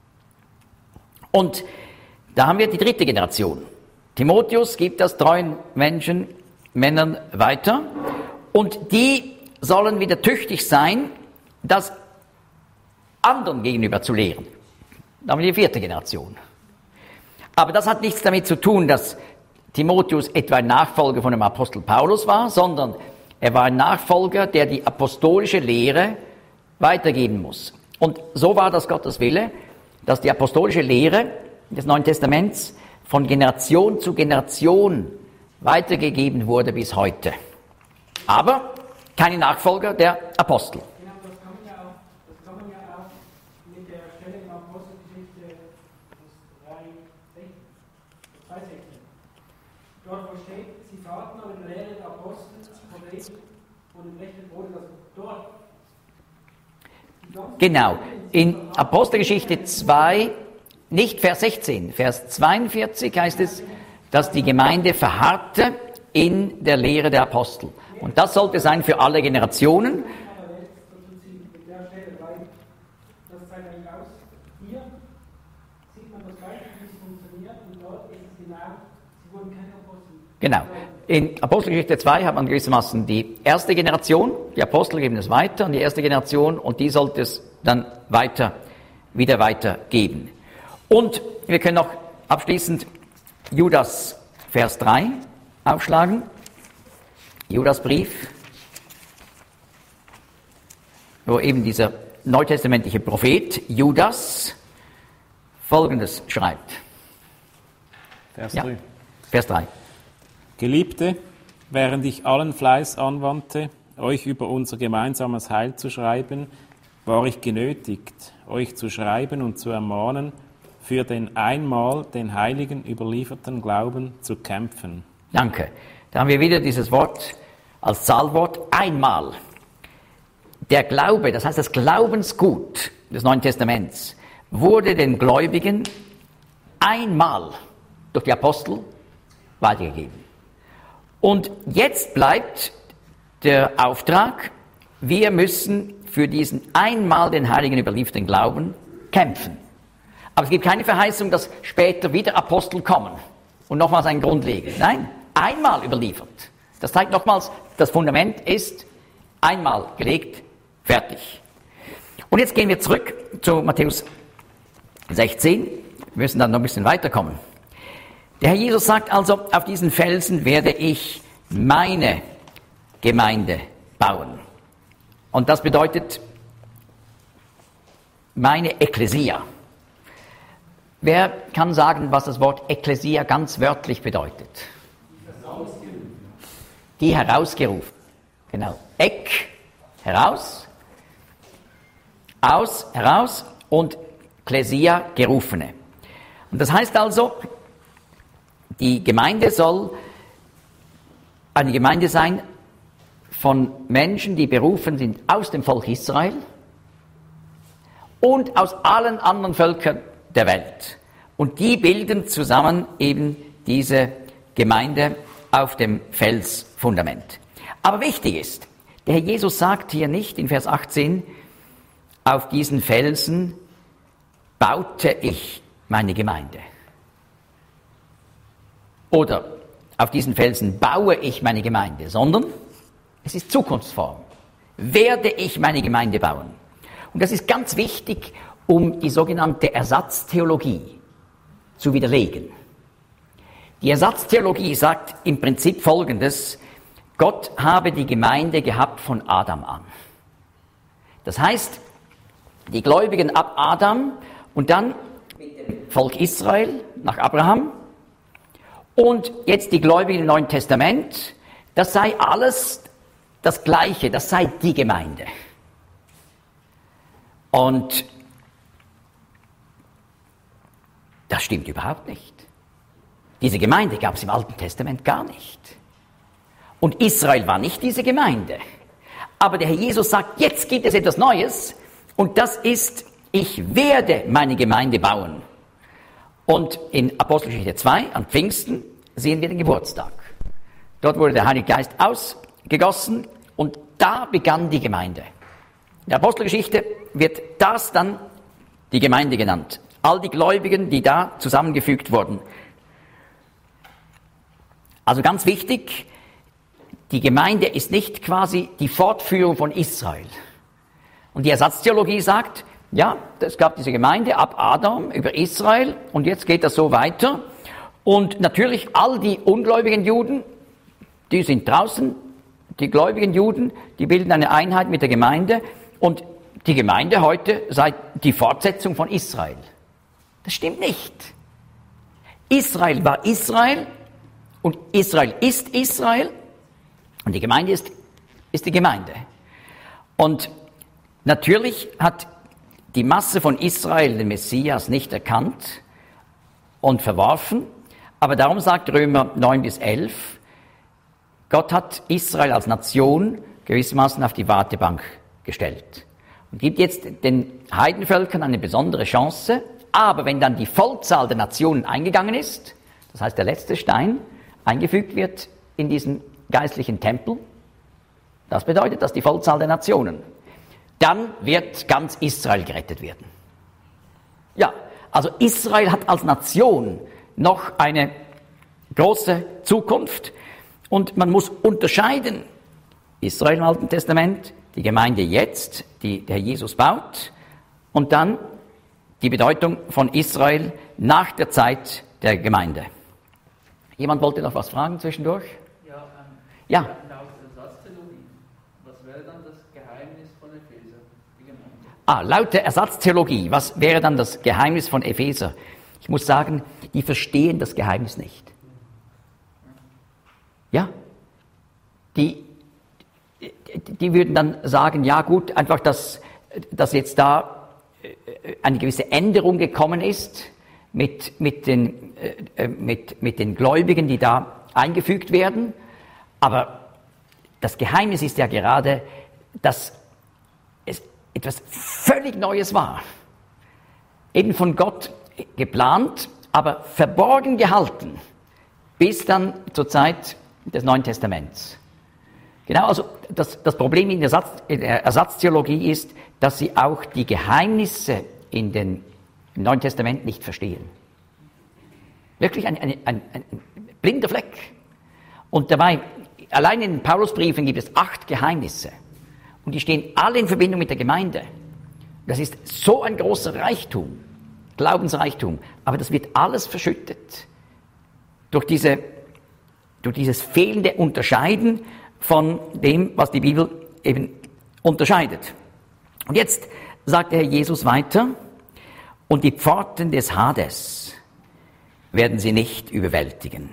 Und da haben wir die dritte Generation. Timotheus gibt das treuen Menschen, Männern weiter. Und die sollen wieder tüchtig sein, das anderen gegenüber zu lehren. Da haben wir die vierte Generation. Aber das hat nichts damit zu tun, dass Timotheus etwa ein Nachfolger von dem Apostel Paulus war, sondern er war ein Nachfolger, der die apostolische Lehre weitergeben muss. Und so war das Gottes Wille, dass die apostolische Lehre des Neuen Testaments von Generation zu Generation weitergegeben wurde bis heute. Aber keine Nachfolger der Apostel. Genau, das kann man ja auch, das kann man ja auch mit der Stelle in der Apostelgeschichte zwei sechzehn. Dort, wo steht, sie taten aber in der Lehre der Apostel, Propheten und im rechten Boden, das dort. Genau, in Apostelgeschichte zwei, nicht Vers sechzehn, Vers zweiundvierzig heißt es, dass die Gemeinde verharrte in der Lehre der Apostel. Und das sollte sein für alle Generationen. Genau. In Apostelgeschichte zwei hat man gewissermaßen die erste Generation, die Apostel geben es weiter an die erste Generation und die sollte es dann weiter, wieder weitergeben. Und wir können noch abschließend Judas Vers drei aufschlagen. Judas Brief, wo eben dieser neutestamentliche Prophet Judas Folgendes schreibt. Vers Ja, drei. Vers drei. Geliebte, während ich allen Fleiß anwandte, euch über unser gemeinsames Heil zu schreiben, war ich genötigt, euch zu schreiben und zu ermahnen, für den einmal den Heiligen überlieferten Glauben zu kämpfen. Danke. Da haben wir wieder dieses Wort als Zahlwort einmal. Der Glaube, das heißt das Glaubensgut des Neuen Testaments, wurde den Gläubigen einmal durch die Apostel weitergegeben. Und jetzt bleibt der Auftrag, wir müssen für diesen einmal den Heiligen überlieferten Glauben kämpfen. Aber es gibt keine Verheißung, dass später wieder Apostel kommen und nochmals einen Grund legen. Nein, einmal überliefert. Das zeigt nochmals, das Fundament ist einmal gelegt, fertig. Und jetzt gehen wir zurück zu Matthäus sechzehn. Wir müssen dann noch ein bisschen weiterkommen. Der Herr Jesus sagt also, auf diesen Felsen werde ich meine Gemeinde bauen. Und das bedeutet meine Ekklesia. Wer kann sagen, was das Wort Ekklesia ganz wörtlich bedeutet? Die herausgerufen. Genau. Ek, heraus, aus, heraus und Klesia, gerufene. Und das heißt also, die Gemeinde soll eine Gemeinde sein von Menschen, die berufen sind aus dem Volk Israel und aus allen anderen Völkern der Welt. Und die bilden zusammen eben diese Gemeinde auf dem Felsfundament. Aber wichtig ist, der Herr Jesus sagt hier nicht in Vers achtzehn, auf diesen Felsen baute ich meine Gemeinde. Oder auf diesen Felsen baue ich meine Gemeinde, sondern es ist Zukunftsform. Werde ich meine Gemeinde bauen. Und das ist ganz wichtig, um die sogenannte Ersatztheologie zu widerlegen. Die Ersatztheologie sagt im Prinzip Folgendes: Gott habe die Gemeinde gehabt von Adam an. Das heißt, die Gläubigen ab Adam und dann mit dem Volk Israel nach Abraham und jetzt die Gläubigen im Neuen Testament, das sei alles das Gleiche, das sei die Gemeinde. Und das stimmt überhaupt nicht. Diese Gemeinde gab es im Alten Testament gar nicht. Und Israel war nicht diese Gemeinde. Aber der Herr Jesus sagt, jetzt gibt es etwas Neues und das ist, ich werde meine Gemeinde bauen. Und in Apostelgeschichte zwei, an Pfingsten, sehen wir den Geburtstag. Dort wurde der Heilige Geist ausgegossen und da begann die Gemeinde. In der Apostelgeschichte wird das dann die Gemeinde genannt. All die Gläubigen, die da zusammengefügt wurden. Also ganz wichtig, die Gemeinde ist nicht quasi die Fortführung von Israel. Und die Ersatztheologie sagt, ja, es gab diese Gemeinde ab Adam über Israel und jetzt geht das so weiter. Und natürlich all die ungläubigen Juden, die sind draußen, die gläubigen Juden, die bilden eine Einheit mit der Gemeinde und die Gemeinde heute sei die Fortsetzung von Israel. Das stimmt nicht. Israel war Israel und Israel ist Israel und die Gemeinde ist, ist die Gemeinde. Und natürlich hat die Masse von Israel den Messias nicht erkannt und verworfen, aber darum sagt Römer neun bis elf, Gott hat Israel als Nation gewissermaßen auf die Wartebank gestellt und gibt jetzt den Heidenvölkern eine besondere Chance, aber wenn dann die Vollzahl der Nationen eingegangen ist, das heißt der letzte Stein eingefügt wird in diesen geistlichen Tempel, das bedeutet, dass die Vollzahl der Nationen, dann wird ganz Israel gerettet werden. Ja, also Israel hat als Nation noch eine große Zukunft und man muss unterscheiden, Israel im Alten Testament, die Gemeinde jetzt, die der Jesus baut, und dann die Bedeutung von Israel nach der Zeit der Gemeinde. Jemand wollte noch was fragen zwischendurch? Ja, ähm, ja. Laut Ersatztheologie, was wäre dann das Geheimnis von Epheser, die Gemeinde? Ah, laut der Ersatztheologie, was wäre dann das Geheimnis von Epheser? Ich muss sagen, die verstehen das Geheimnis nicht. Ja? Die, die würden dann sagen, ja gut, einfach, dass, dass jetzt da eine gewisse Änderung gekommen ist mit, mit, den, äh, mit, mit den Gläubigen, die da eingefügt werden. Aber das Geheimnis ist ja gerade, dass es etwas völlig Neues war. Eben von Gott geplant, aber verborgen gehalten, bis dann zur Zeit des Neuen Testaments. Genau, also das, das Problem in der, Ersatz, in der Ersatztheologie ist, dass sie auch die Geheimnisse in den, im Neuen Testament nicht verstehen. Wirklich ein, ein, ein, ein blinder Fleck. Und dabei, allein in den Paulusbriefen gibt es acht Geheimnisse. Und die stehen alle in Verbindung mit der Gemeinde. Das ist so ein großer Reichtum, Glaubensreichtum. Aber das wird alles verschüttet, durch, diese, durch dieses fehlende Unterscheiden von dem, was die Bibel eben unterscheidet. Und jetzt sagt der Herr Jesus weiter, und die Pforten des Hades werden sie nicht überwältigen.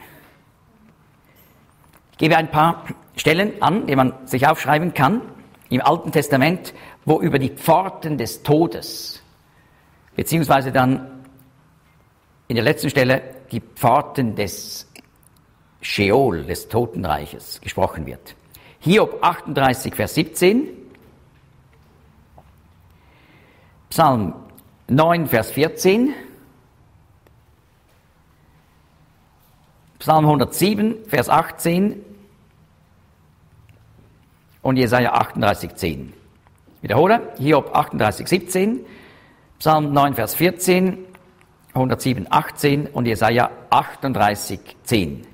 Ich gebe ein paar Stellen an, die man sich aufschreiben kann, im Alten Testament, wo über die Pforten des Todes, beziehungsweise dann in der letzten Stelle die Pforten des Scheol, des Totenreiches, gesprochen wird. Hiob achtunddreißig, Vers siebzehn, Psalm neun, Vers vierzehn, Psalm hundertsieben, Vers achtzehn und Jesaja achtunddreißig, zehn. Ich wiederhole, Hiob achtunddreißig, siebzehn, Psalm neun, Vers vierzehn, hundertsieben, achtzehn und Jesaja achtunddreißig, zehn.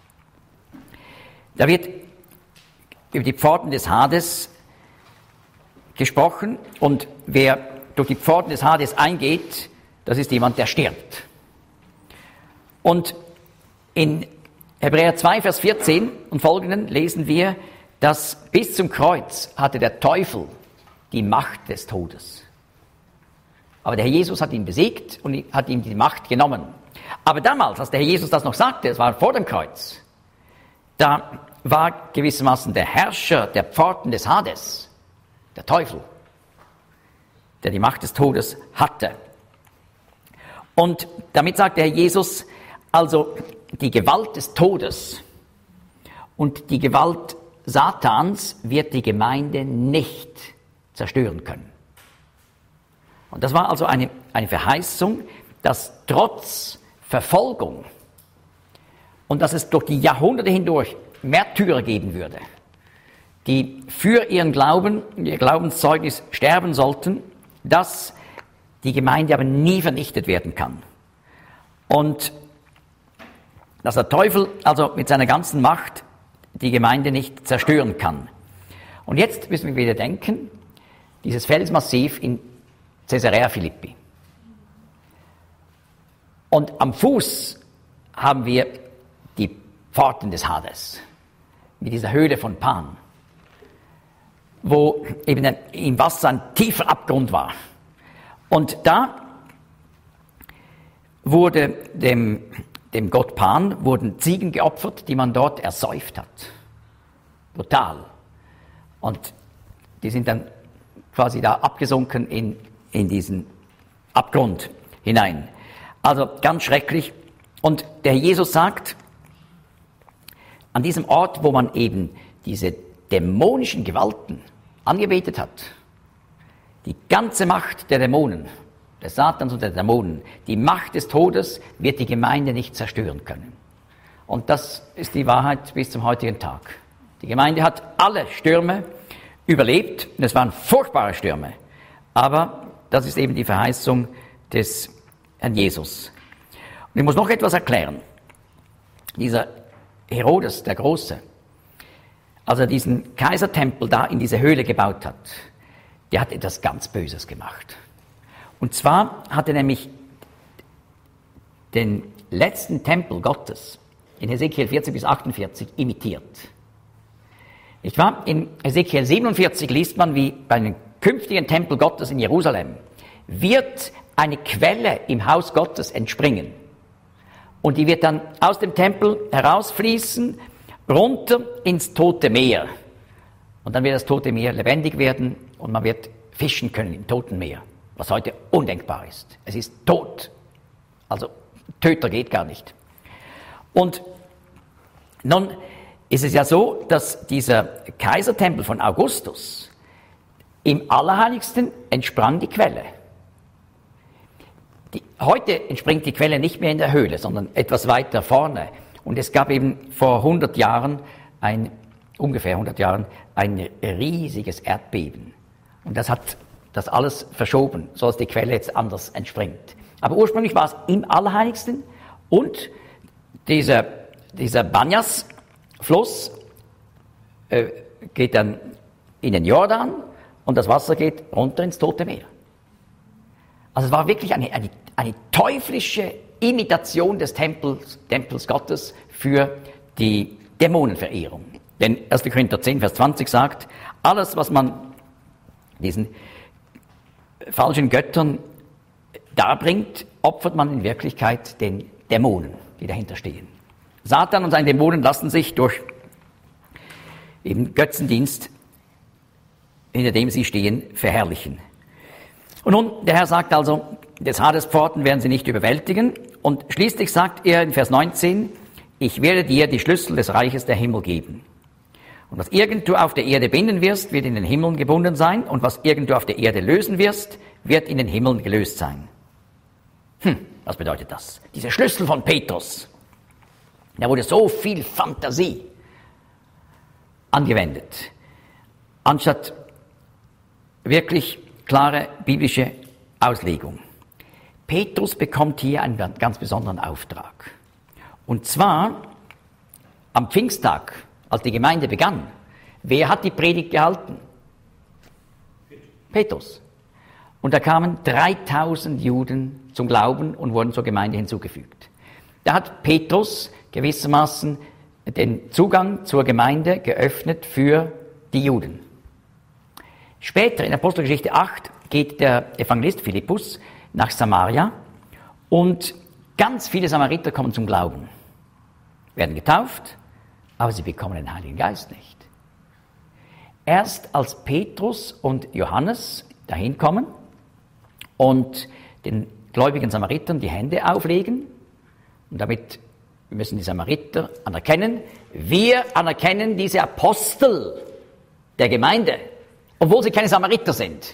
Da wird über die Pforten des Hades gesprochen und wer durch die Pforten des Hades eingeht, das ist jemand, der stirbt. Und in Hebräer zwei, Vers vierzehn und folgenden lesen wir, dass bis zum Kreuz hatte der Teufel die Macht des Todes. Aber der Herr Jesus hat ihn besiegt und hat ihm die Macht genommen. Aber damals, als der Herr Jesus das noch sagte, es war vor dem Kreuz, da war gewissermaßen der Herrscher der Pforten des Hades, der Teufel, der die Macht des Todes hatte. Und damit sagt der Herr Jesus, also die Gewalt des Todes und die Gewalt Satans wird die Gemeinde nicht zerstören können. Und das war also eine, eine Verheißung, dass trotz Verfolgung und dass es durch die Jahrhunderte hindurch Märtyrer geben würde, die für ihren Glauben, ihr Glaubenszeugnis sterben sollten, dass die Gemeinde aber nie vernichtet werden kann. Und dass der Teufel also mit seiner ganzen Macht die Gemeinde nicht zerstören kann. Und jetzt müssen wir wieder denken, dieses Felsmassiv in Caesarea Philippi. Und am Fuß haben wir die Pforten des Hades, mit dieser Höhle von Pan, wo eben im Wasser ein tiefer Abgrund war. Und da wurde dem, dem Gott Pan wurden Ziegen geopfert, die man dort ersäuft hat. Brutal. Und die sind dann quasi da abgesunken in, in diesen Abgrund hinein. Also ganz schrecklich. Und der Jesus sagt, an diesem Ort, wo man eben diese dämonischen Gewalten angebetet hat, die ganze Macht der Dämonen, des Satans und der Dämonen, die Macht des Todes wird die Gemeinde nicht zerstören können. Und das ist die Wahrheit bis zum heutigen Tag. Die Gemeinde hat alle Stürme überlebt, und es waren furchtbare Stürme, aber das ist eben die Verheißung des Herrn Jesus. Und ich muss noch etwas erklären. Dieser Herodes, der Große, als er diesen Kaisertempel da in diese Höhle gebaut hat, der hat etwas ganz Böses gemacht. Und zwar hat er nämlich den letzten Tempel Gottes in Hesekiel vierzig bis achtundvierzig imitiert. Nicht wahr? In Hesekiel siebenundvierzig liest man, wie bei einem künftigen Tempel Gottes in Jerusalem wird eine Quelle im Haus Gottes entspringen. Und die wird dann aus dem Tempel herausfließen, runter ins Tote Meer. Und dann wird das Tote Meer lebendig werden und man wird fischen können im Toten Meer, was heute undenkbar ist. Es ist tot. Also Töter geht gar nicht. Und nun ist es ja so, dass dieser Kaisertempel von Augustus, im Allerheiligsten entsprang die Quelle. Die, heute entspringt die Quelle nicht mehr in der Höhle, sondern etwas weiter vorne. Und es gab eben vor hundert Jahren, ein, ungefähr hundert Jahren, ein riesiges Erdbeben. Und das hat das alles verschoben, so dass die Quelle jetzt anders entspringt. Aber ursprünglich war es im Allerheiligsten und dieser, dieser Banjas-Fluss äh, geht dann in den Jordan und das Wasser geht runter ins Tote Meer. Also es war wirklich eine, eine, eine teuflische Imitation des Tempels, Tempels Gottes für die Dämonenverehrung. Denn erster Korinther zehn, Vers zwanzig sagt, alles, was man diesen falschen Göttern darbringt, opfert man in Wirklichkeit den Dämonen, die dahinter stehen. Satan und seine Dämonen lassen sich durch eben Götzendienst, hinter dem sie stehen, verherrlichen. Und nun, der Herr sagt also, des Hades Pforten werden sie nicht überwältigen. Und schließlich sagt er in Vers neunzehn, ich werde dir die Schlüssel des Reiches der Himmel geben. Und was irgend du auf der Erde binden wirst, wird in den Himmeln gebunden sein. Und was irgend du auf der Erde lösen wirst, wird in den Himmeln gelöst sein. Hm, was bedeutet das? Dieser Schlüssel von Petrus, da wurde so viel Fantasie angewendet, anstatt wirklich klare biblische Auslegung. Petrus bekommt hier einen ganz besonderen Auftrag. Und zwar am Pfingsttag, als die Gemeinde begann. Wer hat die Predigt gehalten? Petrus. Und da kamen dreitausend Juden zum Glauben und wurden zur Gemeinde hinzugefügt. Da hat Petrus gewissermaßen den Zugang zur Gemeinde geöffnet für die Juden. Später in Apostelgeschichte acht geht der Evangelist Philippus nach Samaria und ganz viele Samariter kommen zum Glauben, werden getauft, aber sie bekommen den Heiligen Geist nicht. Erst als Petrus und Johannes dahin kommen und den gläubigen Samaritern die Hände auflegen, und damit müssen die Samariter anerkennen, wir anerkennen diese Apostel der Gemeinde, obwohl sie keine Samariter sind,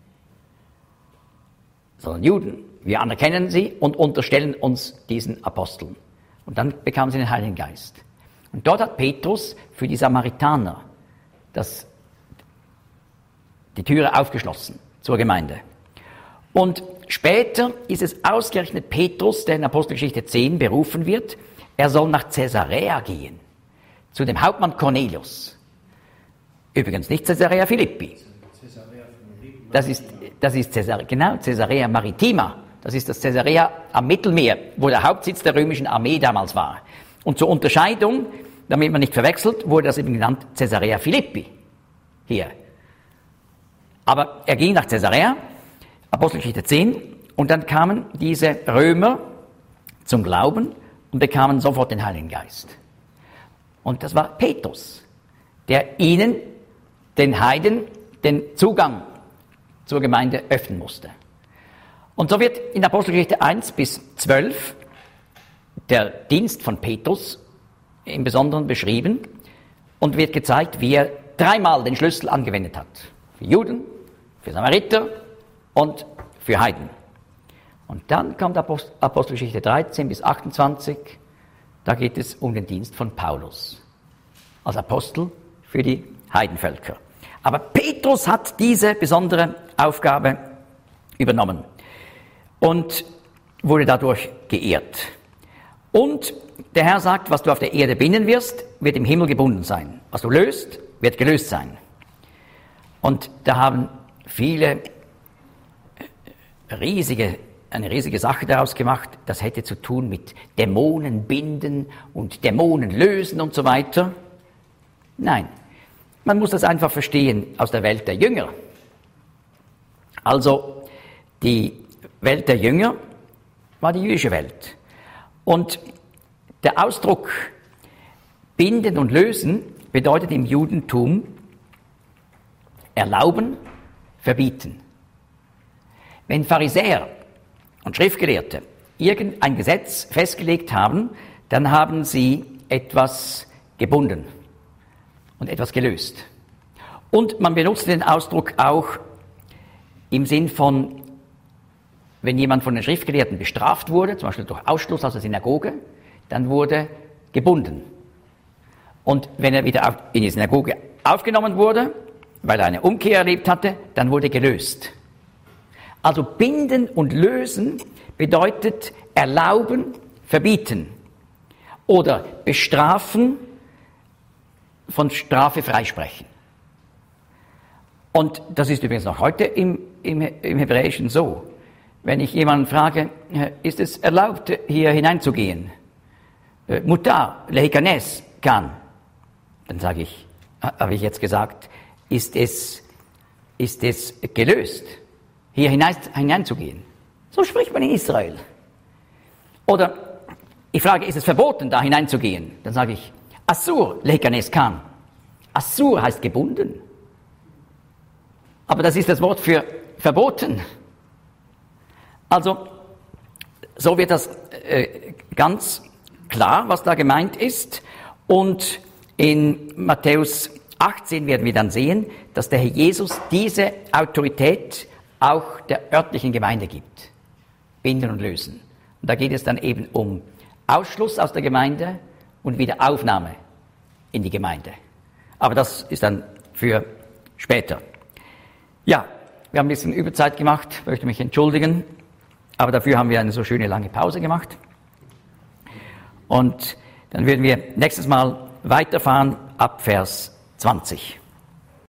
sondern Juden. Wir anerkennen sie und unterstellen uns diesen Aposteln. Und dann bekamen sie den Heiligen Geist. Und dort hat Petrus für die Samaritaner das, die Türe aufgeschlossen zur Gemeinde. Und später ist es ausgerechnet Petrus, der in Apostelgeschichte zehn berufen wird. Er soll nach Caesarea gehen, zu dem Hauptmann Cornelius. Übrigens nicht Caesarea Philippi. Das ist, das ist Caesarea, genau, Caesarea Maritima. Das ist das Caesarea am Mittelmeer, wo der Hauptsitz der römischen Armee damals war. Und zur Unterscheidung, damit man nicht verwechselt, wurde das eben genannt Caesarea Philippi. Hier. Aber er ging nach Caesarea, Apostelgeschichte zehn, und dann kamen diese Römer zum Glauben und bekamen sofort den Heiligen Geist. Und das war Petrus, der ihnen, den Heiden, den Zugang zur Gemeinde öffnen musste. Und so wird in Apostelgeschichte eins bis zwölf der Dienst von Petrus im Besonderen beschrieben und wird gezeigt, wie er dreimal den Schlüssel angewendet hat. Für Juden, für Samariter und für Heiden. Und dann kommt Apost- Apostelgeschichte dreizehn bis achtundzwanzig, da geht es um den Dienst von Paulus als Apostel für die Heidenvölker. Aber Petrus hat diese besondere Aufgabe übernommen und wurde dadurch geehrt. Und der Herr sagt, was du auf der Erde binden wirst, wird im Himmel gebunden sein. Was du löst, wird gelöst sein. Und da haben viele riesige, eine riesige Sache daraus gemacht. Das hätte zu tun mit Dämonen binden und Dämonen lösen und so weiter. Nein, man muss das einfach verstehen aus der Welt der Jünger. Also die Welt der Jünger war die jüdische Welt. Und der Ausdruck binden und lösen bedeutet im Judentum erlauben, verbieten. Wenn Pharisäer und Schriftgelehrte irgendein Gesetz festgelegt haben, dann haben sie etwas gebunden und etwas gelöst. Und man benutzt den Ausdruck auch im Sinn von, wenn jemand von den Schriftgelehrten bestraft wurde, zum Beispiel durch Ausschluss aus der Synagoge, dann wurde gebunden. Und wenn er wieder in die Synagoge aufgenommen wurde, weil er eine Umkehr erlebt hatte, dann wurde gelöst. Also binden und lösen bedeutet erlauben, verbieten oder bestrafen, von Strafe freisprechen. Und das ist übrigens noch heute im, im, im Hebräischen so. wenn ich jemanden frage, ist es erlaubt, hier hineinzugehen? Mutar, leikanes, kann. Dann sage ich, habe ich jetzt gesagt, ist es, ist es gelöst, hier hinein, hineinzugehen? So spricht man in Israel. Oder ich frage, ist es verboten, da hineinzugehen? Dann sage ich, Assur, leikanes, kann. Assur heißt gebunden. Aber das ist das Wort für verboten. Also, so wird das äh, ganz klar, was da gemeint ist. Und in Matthäus achtzehn werden wir dann sehen, dass der Herr Jesus diese Autorität auch der örtlichen Gemeinde gibt. Binden und lösen. Und da geht es dann eben um Ausschluss aus der Gemeinde und Wiederaufnahme in die Gemeinde. Aber das ist dann für später. Ja, wir haben ein bisschen Überzeit gemacht, möchte mich entschuldigen. Aber dafür haben wir eine so schöne lange Pause gemacht. Und dann würden wir nächstes Mal weiterfahren ab Vers zwanzig.